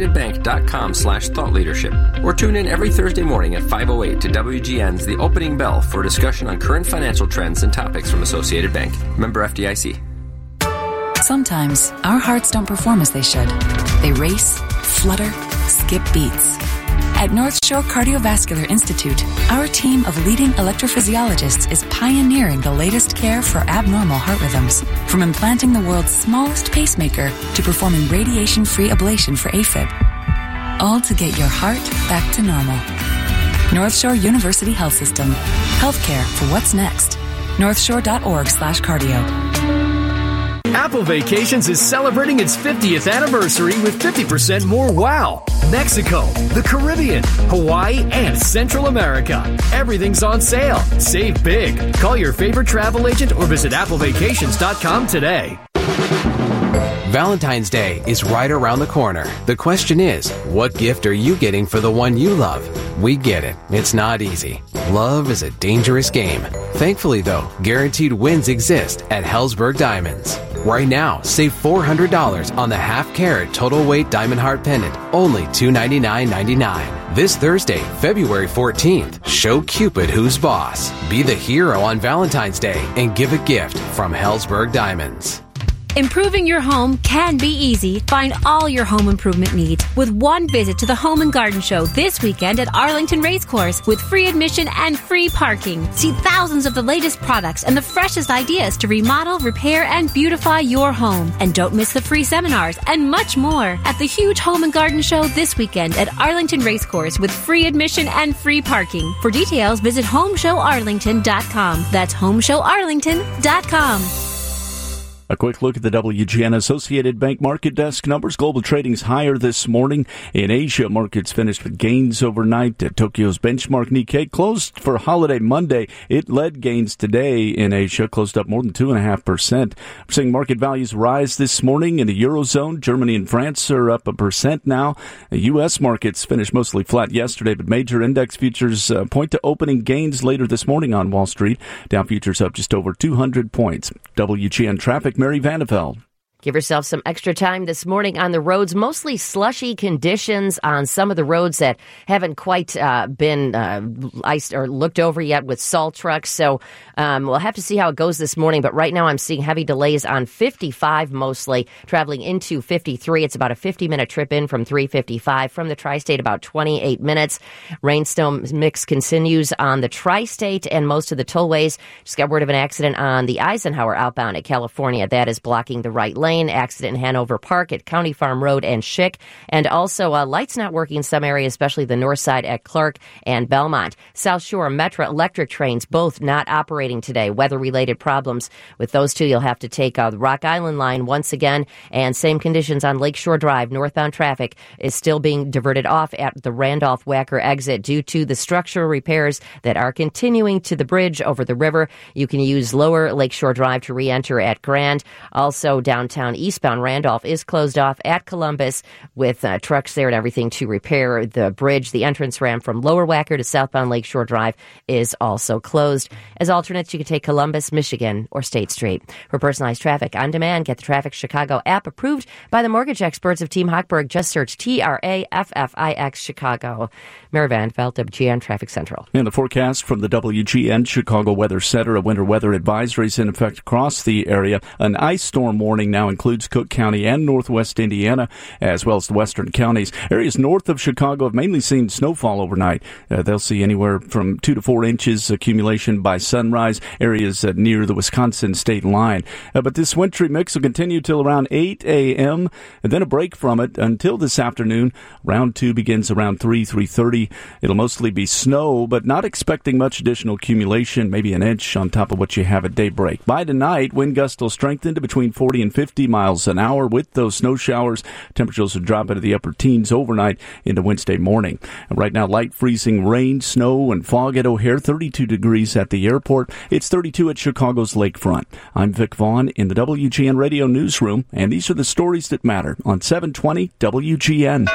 associatedbank.com/thoughtleadership or tune in every Thursday morning at 5:08 to WGN's The Opening Bell for a discussion on current financial trends and topics from Associated Bank. Member FDIC. Sometimes our hearts don't perform as they should. They race, flutter, skip beats. At North Shore Cardiovascular Institute, our team of leading electrophysiologists is pioneering the latest care for abnormal heart rhythms. From implanting the world's smallest pacemaker to performing radiation-free ablation for AFib. All to get your heart back to normal. North Shore University Health System. Healthcare for what's next. northshore.org/cardio. Apple Vacations is celebrating its 50th anniversary with 50% more wow. Mexico, the Caribbean, Hawaii, and Central America. Everything's on sale. Save big. Call your favorite travel agent or visit applevacations.com today. Valentine's Day is right around the corner. The question is, what gift are you getting for the one you love? We get it. It's not easy. Love is a dangerous game. Thankfully, though, guaranteed wins exist at Helzberg Diamonds. Right now, save $400 on the half-carat total weight diamond heart pendant, only $299.99. This Thursday, February 14th, show Cupid who's boss. Be the hero on Valentine's Day and give a gift from Helzberg Diamonds. Improving your home can be easy. Find all your home improvement needs with one visit to the Home and Garden Show this weekend at Arlington Racecourse with free admission and free parking. See thousands of the latest products and the freshest ideas to remodel, repair, and beautify your home. And don't miss the free seminars and much more at the huge Home and Garden Show this weekend at Arlington Racecourse with free admission and free parking. For details, visit homeshowarlington.com. That's homeshowarlington.com. A quick look at the WGN Associated Bank market desk numbers. Global trading's higher this morning. In Asia, markets finished with gains overnight. Tokyo's benchmark Nikkei closed for holiday Monday. It led gains today in Asia, closed up more than 2.5%. We're seeing market values rise this morning in the Eurozone. Germany and France are up 1% now. The U.S. markets finished mostly flat yesterday, but major index futures point to opening gains later this morning on Wall Street. Dow futures up just over 200 points. WGN traffic, Mary Vanderveld. Give yourself some extra time this morning on the roads. Mostly slushy conditions on some of the roads that haven't quite been iced or looked over yet with salt trucks. So we'll have to see how it goes this morning. But right now I'm seeing heavy delays on 55 mostly, traveling into 53. It's about a 50-minute trip in from 355. From the Tri-State, about 28 minutes. Rain-snow mix continues on the Tri-State and most of the tollways. Just got word of an accident on the Eisenhower outbound at California. That is blocking the right lane. Accident in Hanover Park at County Farm Road and Schick. And also lights not working in some areas, especially the north side at Clark and Belmont. South Shore Metra electric trains both not operating today. Weather-related problems with those two. You'll have to take the Rock Island line once again. And same conditions on Lakeshore Drive. Northbound traffic is still being diverted off at the Randolph-Wacker exit due to the structural repairs that are continuing to the bridge over the river. You can use lower Lakeshore Drive to re-enter at Grand. Also downtown eastbound Randolph is closed off at Columbus with trucks there and everything to repair the bridge. The entrance ramp from Lower Wacker to southbound Lakeshore Drive is also closed. As alternates, you can take Columbus, Michigan, or State Street. For personalized traffic on demand, get the Traffic Chicago app approved by the mortgage experts of Team Hochberg. Just search TRAFFIX Chicago. Mary Van Veld, WGN Traffic Central. And the forecast from the WGN Chicago Weather Center. A winter weather advisory is in effect across the area. An ice storm warning now includes Cook County and northwest Indiana, as well as the western counties. Areas north of Chicago have mainly seen snowfall overnight. They'll see anywhere from 2 to 4 inches accumulation by sunrise. Areas near the Wisconsin state line. But this wintry mix will continue till around 8 a.m. and then a break from it until this afternoon. Round 2 begins around 3:30. It'll mostly be snow, but not expecting much additional accumulation, maybe an inch on top of what you have at daybreak. By tonight, wind gusts will strengthen to between 40 and 50 miles an hour. With those snow showers, temperatures will drop into the upper teens overnight into Wednesday morning. And right now, light freezing rain, snow, and fog at O'Hare, 32 degrees at the airport. It's 32 at Chicago's lakefront. I'm Vic Vaughn in the WGN Radio Newsroom, and these are the stories that matter on 720 WGN.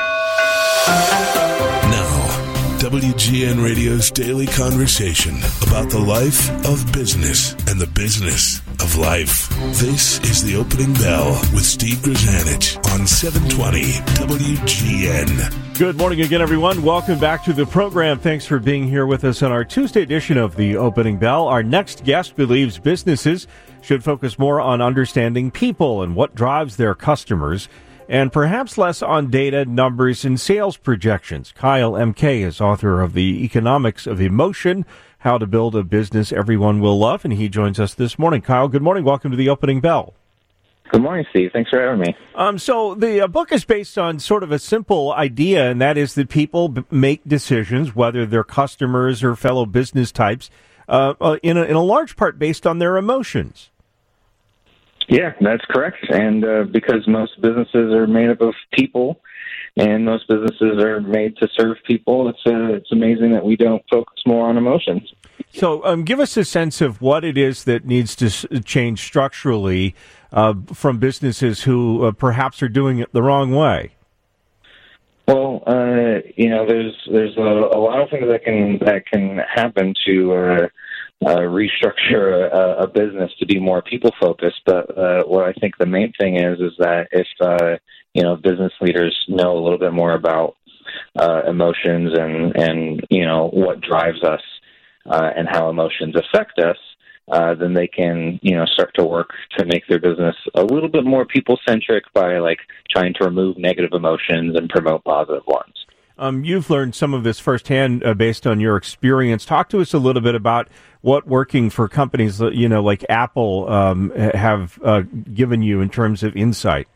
WGN Radio's daily conversation about the life of business and the business of life. This is the Opening Bell with Steve Grzanich on 720 WGN. Good morning again, everyone. Welcome back to the program. Thanks for being here with us on our Tuesday edition of the Opening Bell. Our next guest believes businesses should focus more on understanding people and what drives their customers. and perhaps less on data, numbers, and sales projections. Kyle MK is author of The Economics of Emotion, How to Build a Business Everyone Will Love, and he joins us this morning. Kyle, good morning. Welcome to the Opening Bell. Good morning, Steve. Thanks for having me. So the book is based on sort of a simple idea, and that is that people make decisions, whether they're customers or fellow business types, in a large part based on their emotions. Yeah, that's correct. And because most businesses are made up of people, and most businesses are made to serve people, it's amazing that we don't focus more on emotions. So give us a sense of what it is that needs to change structurally from businesses who perhaps are doing it the wrong way. Well, there's a lot of things that can happen to restructure a business to be more people focused. But what I think the main thing is that if business leaders know a little bit more about emotions and what drives us and how emotions affect us, then they can start to work to make their business a little bit more people centric by trying to remove negative emotions and promote positive ones. You've learned some of this firsthand based on your experience. Talk to us a little bit about what working for companies like Apple have given you in terms of insight.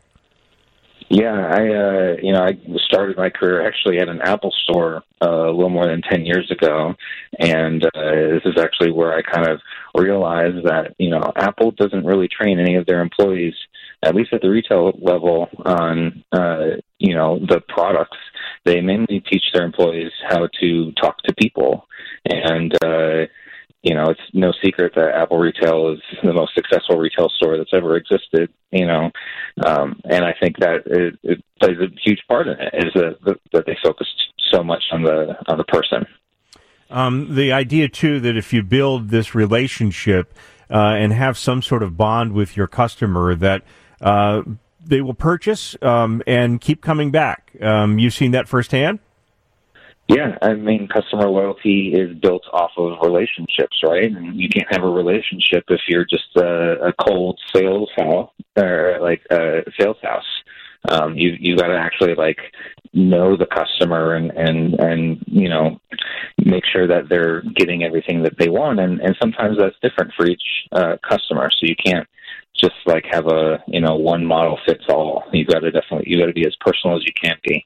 Yeah, I started my career actually at an Apple store a little more than 10 years ago, and this is actually where I kind of realized that Apple doesn't really train any of their employees, at least at the retail level, on the products. They mainly teach their employees how to talk to people, and it's no secret that Apple Retail is the most successful retail store that's ever existed, and I think that it plays a huge part in it, is that they focused so much on the person. The idea, too, that if you build this relationship and have some sort of bond with your customer, that they will purchase and keep coming back. You've seen that firsthand? Yeah, I mean, customer loyalty is built off of relationships, right? And you can't have a relationship if you're just a cold sales house or a sales house. You got to actually know the customer and make sure that they're getting everything that they want, and sometimes that's different for each customer. So you can't just have a one model fits all. You got to be as personal as you can be.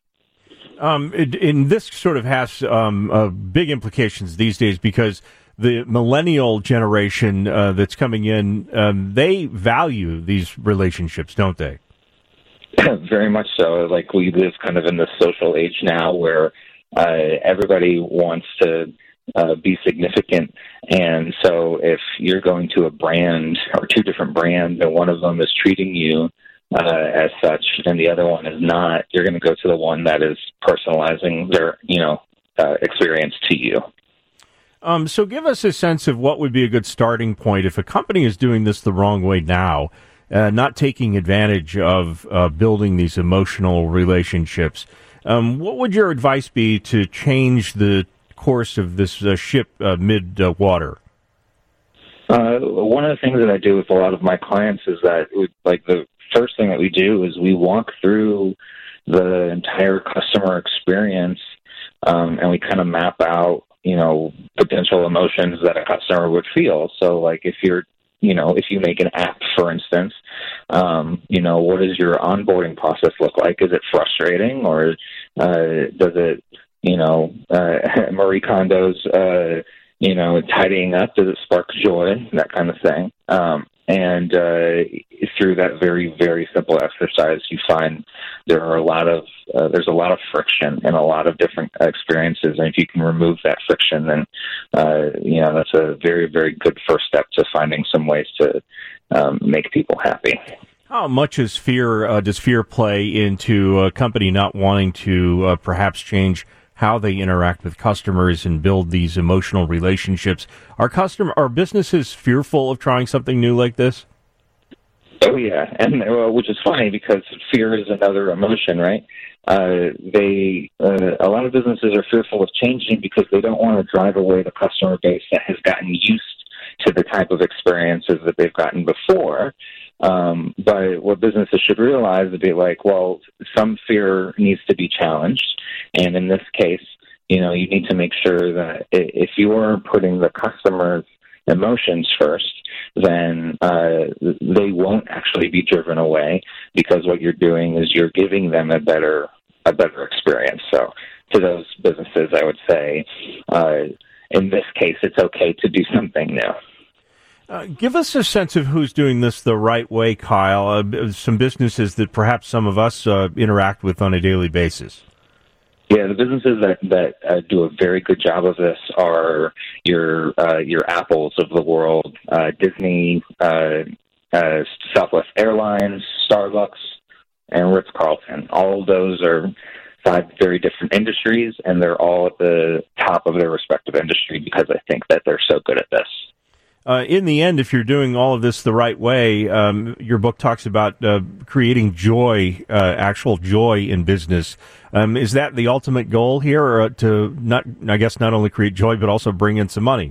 And this sort of has big implications these days because the millennial generation that's coming in, they value these relationships, don't they? Very much so. We live kind of in this social age now where everybody wants to be significant. And so if you're going to a brand or two different brands and one of them is treating you as such and the other one is not, you're going to go to the one that is personalizing their experience to you. So give us a sense of what would be a good starting point if a company is doing this the wrong way now, not taking advantage of building these emotional relationships. What would your advice be to change the course of this ship mid-water? One of the things that I do with a lot of my clients is that the first thing that we do is we walk through the entire customer experience, and we kind of map out, potential emotions that a customer would feel. So, if you make an app, for instance, what does your onboarding process look like? Is it frustrating, or does it, Marie Kondo's, tidying up, does it spark joy, that kind of thing? And through that very, very simple exercise, you find there's a lot of friction in a lot of different experiences. And if you can remove that friction, then, that's a very, very good first step to finding some ways to make people happy. How much does fear play into a company not wanting to perhaps change how they interact with customers and build these emotional relationships? Are businesses fearful of trying something new like this? Oh yeah, and which is funny because fear is another emotion, right? A lot of businesses are fearful of changing because they don't want to drive away the customer base that has gotten used to the type of experiences that they've gotten before. But what businesses should realize would be like, well, some fear needs to be challenged. And in this case, you need to make sure that if you're putting the customer's emotions first, then they won't actually be driven away, because what you're doing is you're giving them a better experience. So to those businesses, I would say, in this case, it's okay to do something new. Give us a sense of who's doing this the right way, Kyle. Some businesses that perhaps some of us interact with on a daily basis. Yeah, the businesses that do a very good job of this are your Apples of the world, Disney, Southwest Airlines, Starbucks, and Ritz-Carlton. All of those are 5 very different industries, and they're all at the top of their respective industry because I think that they're so good at this. In the end, if you're doing all of this the right way, your book talks about creating joy, actual joy in business. Is that the ultimate goal here, or to not only create joy but also bring in some money?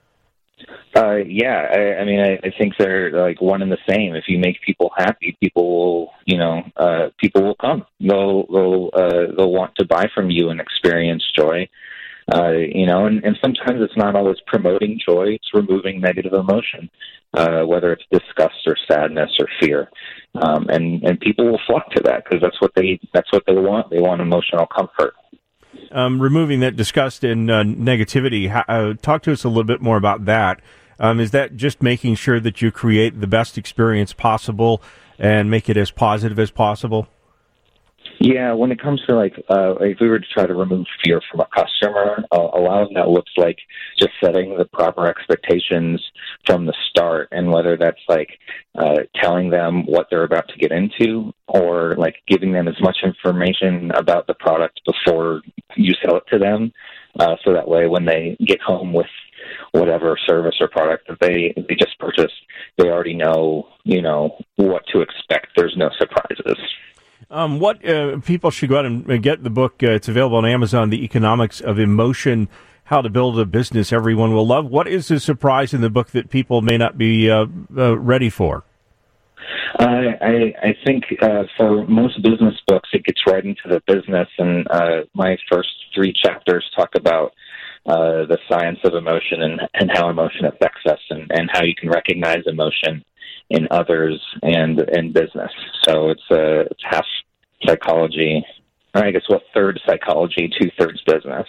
Yeah, I think they're like one and the same. If you make people happy, people will come. They'll want to buy from you and experience joy. And sometimes it's not always promoting joy; it's removing negative emotion, whether it's disgust or sadness or fear, and people will flock to that because that's what they want. They want emotional comfort. Removing that disgust and negativity. Talk to us a little bit more about that. Is that just making sure that you create the best experience possible and make it as positive as possible? Yeah, when it comes to if we were to try to remove fear from a customer, a lot of that looks like just setting the proper expectations from the start, and whether that's telling them what they're about to get into, or giving them as much information about the product before you sell it to them, so that way when they get home with whatever service or product that they just purchased, they already know what to expect. There's no surprises. What people should go out and get the book. It's available on Amazon, The Economics of Emotion, How to Build a Business Everyone Will Love. What is the surprise in the book that people may not be ready for? I think for most business books, it gets right into the business, and my first 3 chapters talk about the science of emotion and how emotion affects us, and how you can recognize emotion in others and in business. So it's half psychology, or I guess 1/3 psychology, 2/3 business.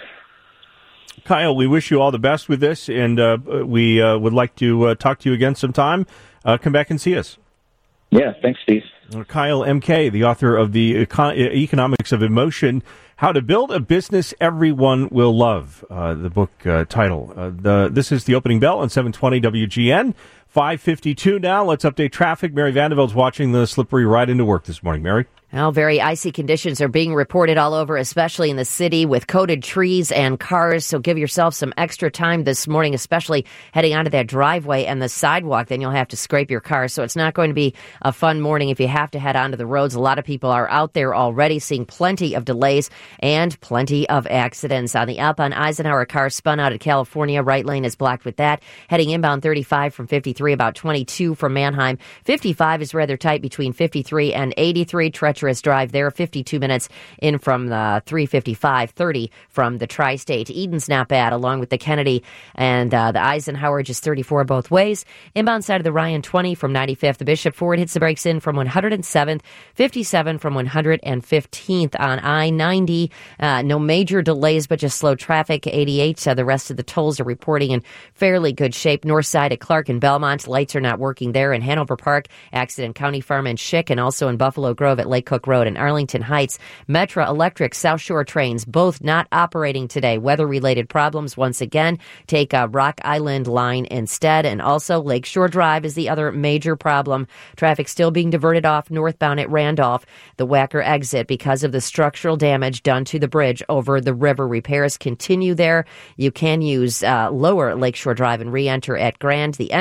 Kyle, we wish you all the best with this, and we would like to talk to you again sometime. Come back and see us. Yeah, thanks, Steve. Kyle M.K., the author of The Economics of Emotion, How to Build a Business Everyone Will Love, the book title. This is the opening bell on 720 WGN. 5:52 now. Let's update traffic. Mary Vandervelde's watching the slippery ride into work this morning. Mary? Well, very icy conditions are being reported all over, especially in the city with coated trees and cars. So give yourself some extra time this morning, especially heading onto that driveway and the sidewalk. Then you'll have to scrape your car. So it's not going to be a fun morning if you have to head onto the roads. A lot of people are out there already seeing plenty of delays and plenty of accidents. On the Alpine Eisenhower, car spun out of California. Right lane is blocked with that. Heading inbound 35 from 53, about 22 from Manheim. 55 is rather tight between 53 and 83. Treacherous drive there, 52 minutes in from the 355, 30 from the Tri-State. Eden's not bad, along with the Kennedy and the Eisenhower, just 34 both ways. Inbound side of the Ryan, 20 from 95th. The Bishop Ford hits the brakes in from 107th, 57 from 115th on I-90. No major delays, but just slow traffic. 88, the rest of the tolls are reporting in fairly good shape. North side at Clark and Belmont, lights are not working there. In Hanover Park, accident County Farm and Schick, and also in Buffalo Grove at Lake Cook Road and Arlington Heights. Metra Electric South Shore trains both not operating today. Weather-related problems once again. Take Rock Island line instead. And also Lakeshore Drive is the other major problem. Traffic still being diverted off northbound at Randolph, the Wacker exit, because of the structural damage done to the bridge over the river. Repairs continue there. You can use lower Lakeshore Drive and re-enter at Grand. The entrance ramp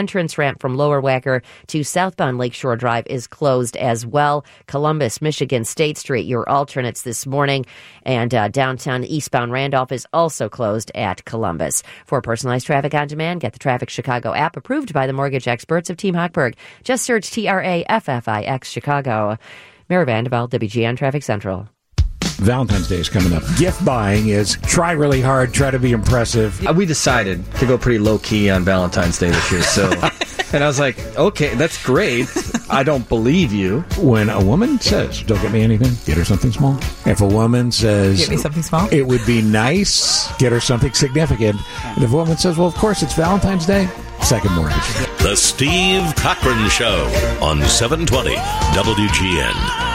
ramp from Lower Wacker to southbound Lakeshore Drive is closed as well. Columbus, Michigan State Street, your alternates this morning. And downtown eastbound Randolph is also closed at Columbus. For personalized traffic on demand, get the Traffic Chicago app approved by the mortgage experts of Team Hochberg. Just search TRAFFIX Chicago. Mary Vanderbilt, WGN Traffic Central. Valentine's Day is coming up. Gift buying is try really hard, try to be impressive. We decided to go pretty low-key on Valentine's Day this year, so... And I was like, okay, that's great. I don't believe you. When a woman says, don't get me anything, get her something small. If a woman says... Get me something small? It would be nice, get her something significant. And if a woman says, well, of course, it's Valentine's Day, second mortgage. The Steve Cochran Show on 720 WGN.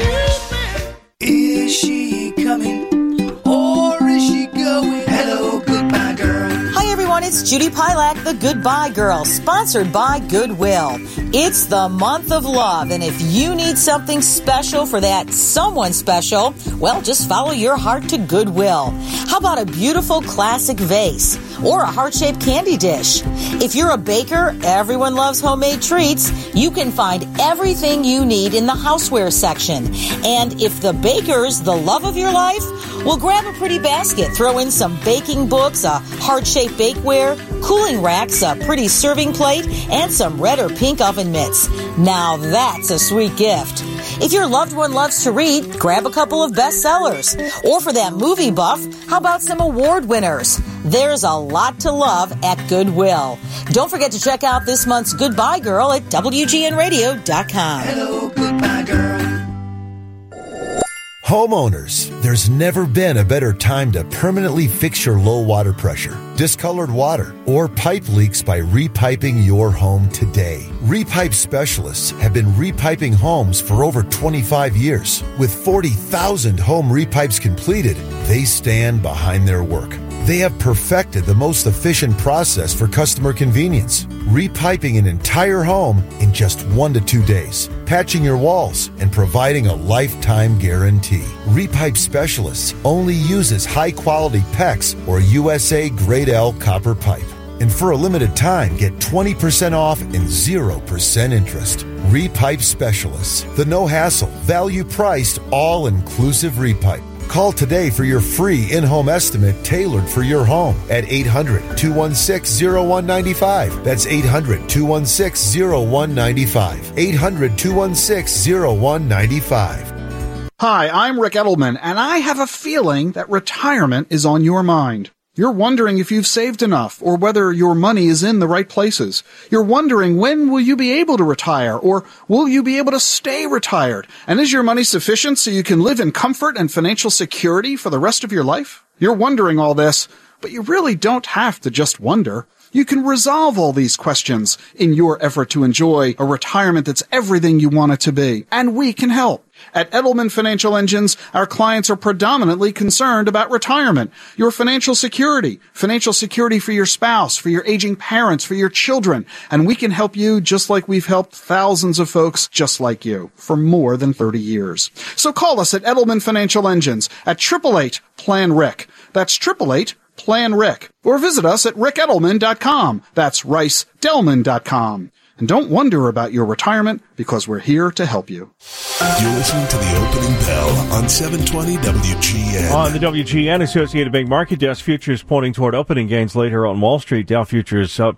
Is she coming or is she going? Hello, goodbye girl. Hi everyone, it's Judy Pilak, the Goodbye Girl, sponsored by Goodwill. It's the month of love, and if you need something special for that someone special, well, just follow your heart to Goodwill. How about a beautiful classic vase or a heart-shaped candy dish? If you're a baker, everyone loves homemade treats. You can find everything you need in the houseware section. And if the baker's the love of your life, well, grab a pretty basket, throw in some baking books, a heart-shaped bakeware, cooling racks, a pretty serving plate, and some red or pink oven mitts. Now that's a sweet gift. If your loved one loves to read, grab a couple of bestsellers. Or for that movie buff, how about some award winners? There's a lot to love at Goodwill. Don't forget to check out this month's Goodbye Girl at WGNradio.com. Hello, goodbye girl. Homeowners, there's never been a better time to permanently fix your low water pressure, discolored water, or pipe leaks by repiping your home today. Repipe specialists have been repiping homes for over 25 years. With 40,000 home repipes completed, they stand behind their work. They have perfected the most efficient process for customer convenience, repiping an entire home in just 1 to 2 days, patching your walls, and providing a lifetime guarantee. Repipe Specialists only uses high-quality PEX or USA Grade L copper pipe. And for a limited time, get 20% off and 0% interest. Repipe Specialists, the no-hassle, value-priced, all-inclusive repipe. Call today for your free in-home estimate tailored for your home at 800-216-0195. That's 800-216-0195. 800-216-0195. Hi, I'm Rick Edelman, and I have a feeling that retirement is on your mind. You're wondering if you've saved enough or whether your money is in the right places. You're wondering when will you be able to retire or will you be able to stay retired? And is your money sufficient so you can live in comfort and financial security for the rest of your life? You're wondering all this, but you really don't have to just wonder. You can resolve all these questions in your effort to enjoy a retirement that's everything you want it to be. And we can help. At Edelman Financial Engines, our clients are predominantly concerned about retirement, your financial security for your spouse, for your aging parents, for your children. And we can help you just like we've helped thousands of folks just like you for more than 30 years. So call us at Edelman Financial Engines at 888-PLAN-RIC. That's 888-PLAN-RIC. Or visit us at rickedelman.com. That's ricedelman.com. And don't wonder about your retirement because we're here to help you. You're listening to the opening bell on 720 WGN. On the WGN Associated Bank Market Desk, futures pointing toward opening gains later on Wall Street. Dow futures up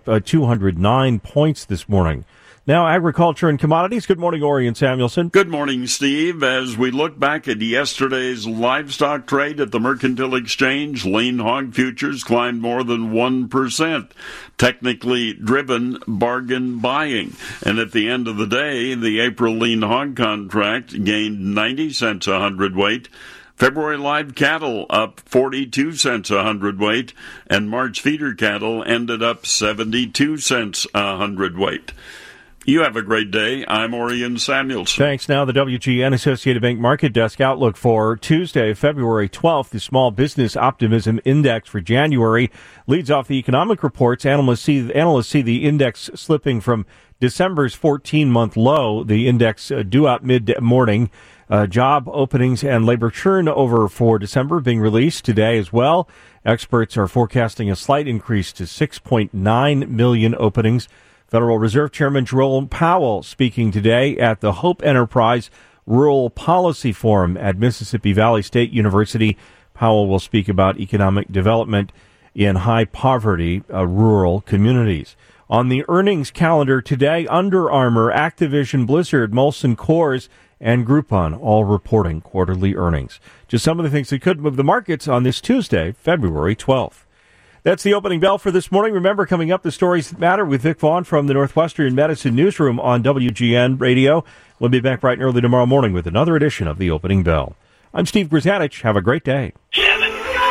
209 points this morning. Now, agriculture and commodities. Good morning, Orion Samuelson. Good morning, Steve. As we look back at yesterday's livestock trade at the Mercantile Exchange, lean hog futures climbed more than 1%, technically driven bargain buying. And at the end of the day, the April lean hog contract gained 90 cents a hundredweight. February live cattle up 42 cents a hundredweight, and March feeder cattle ended up 72 cents a hundredweight. You have a great day. I'm Orion Samuelson. Thanks. Now the WGN Associated Bank Market Desk outlook for Tuesday, February 12th. The Small Business Optimism Index for January leads off the economic reports. Analysts see the index slipping from December's 14-month low. The index due out mid-morning. Job openings and labor turnover for December being released today as well. Experts are forecasting a slight increase to 6.9 million openings Federal Reserve Chairman Jerome Powell speaking today at the Hope Enterprise Rural Policy Forum at Mississippi Valley State University. Powell will speak about economic development in high poverty rural communities. On the earnings calendar today, Under Armour, Activision Blizzard, Molson Coors, and Groupon all reporting quarterly earnings. Just some of the things that could move the markets on this Tuesday, February 12th. That's the opening bell for this morning. Remember, coming up, the stories that matter with Vic Vaughn from the Northwestern Medicine Newsroom on WGN Radio. We'll be back bright and early tomorrow morning with another edition of the opening bell. I'm Steve Grzanich. Have a great day. 7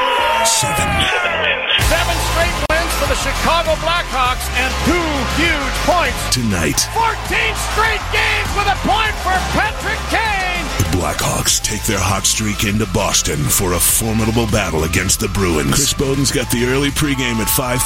straight wins for the Chicago Blackhawks and 2 huge points. Tonight, 14 straight games with a point for Patrick Kane. the Blackhawks take their hot streak into Boston for a formidable battle against the Bruins. Chris Bowden's got the early pregame at 5:30.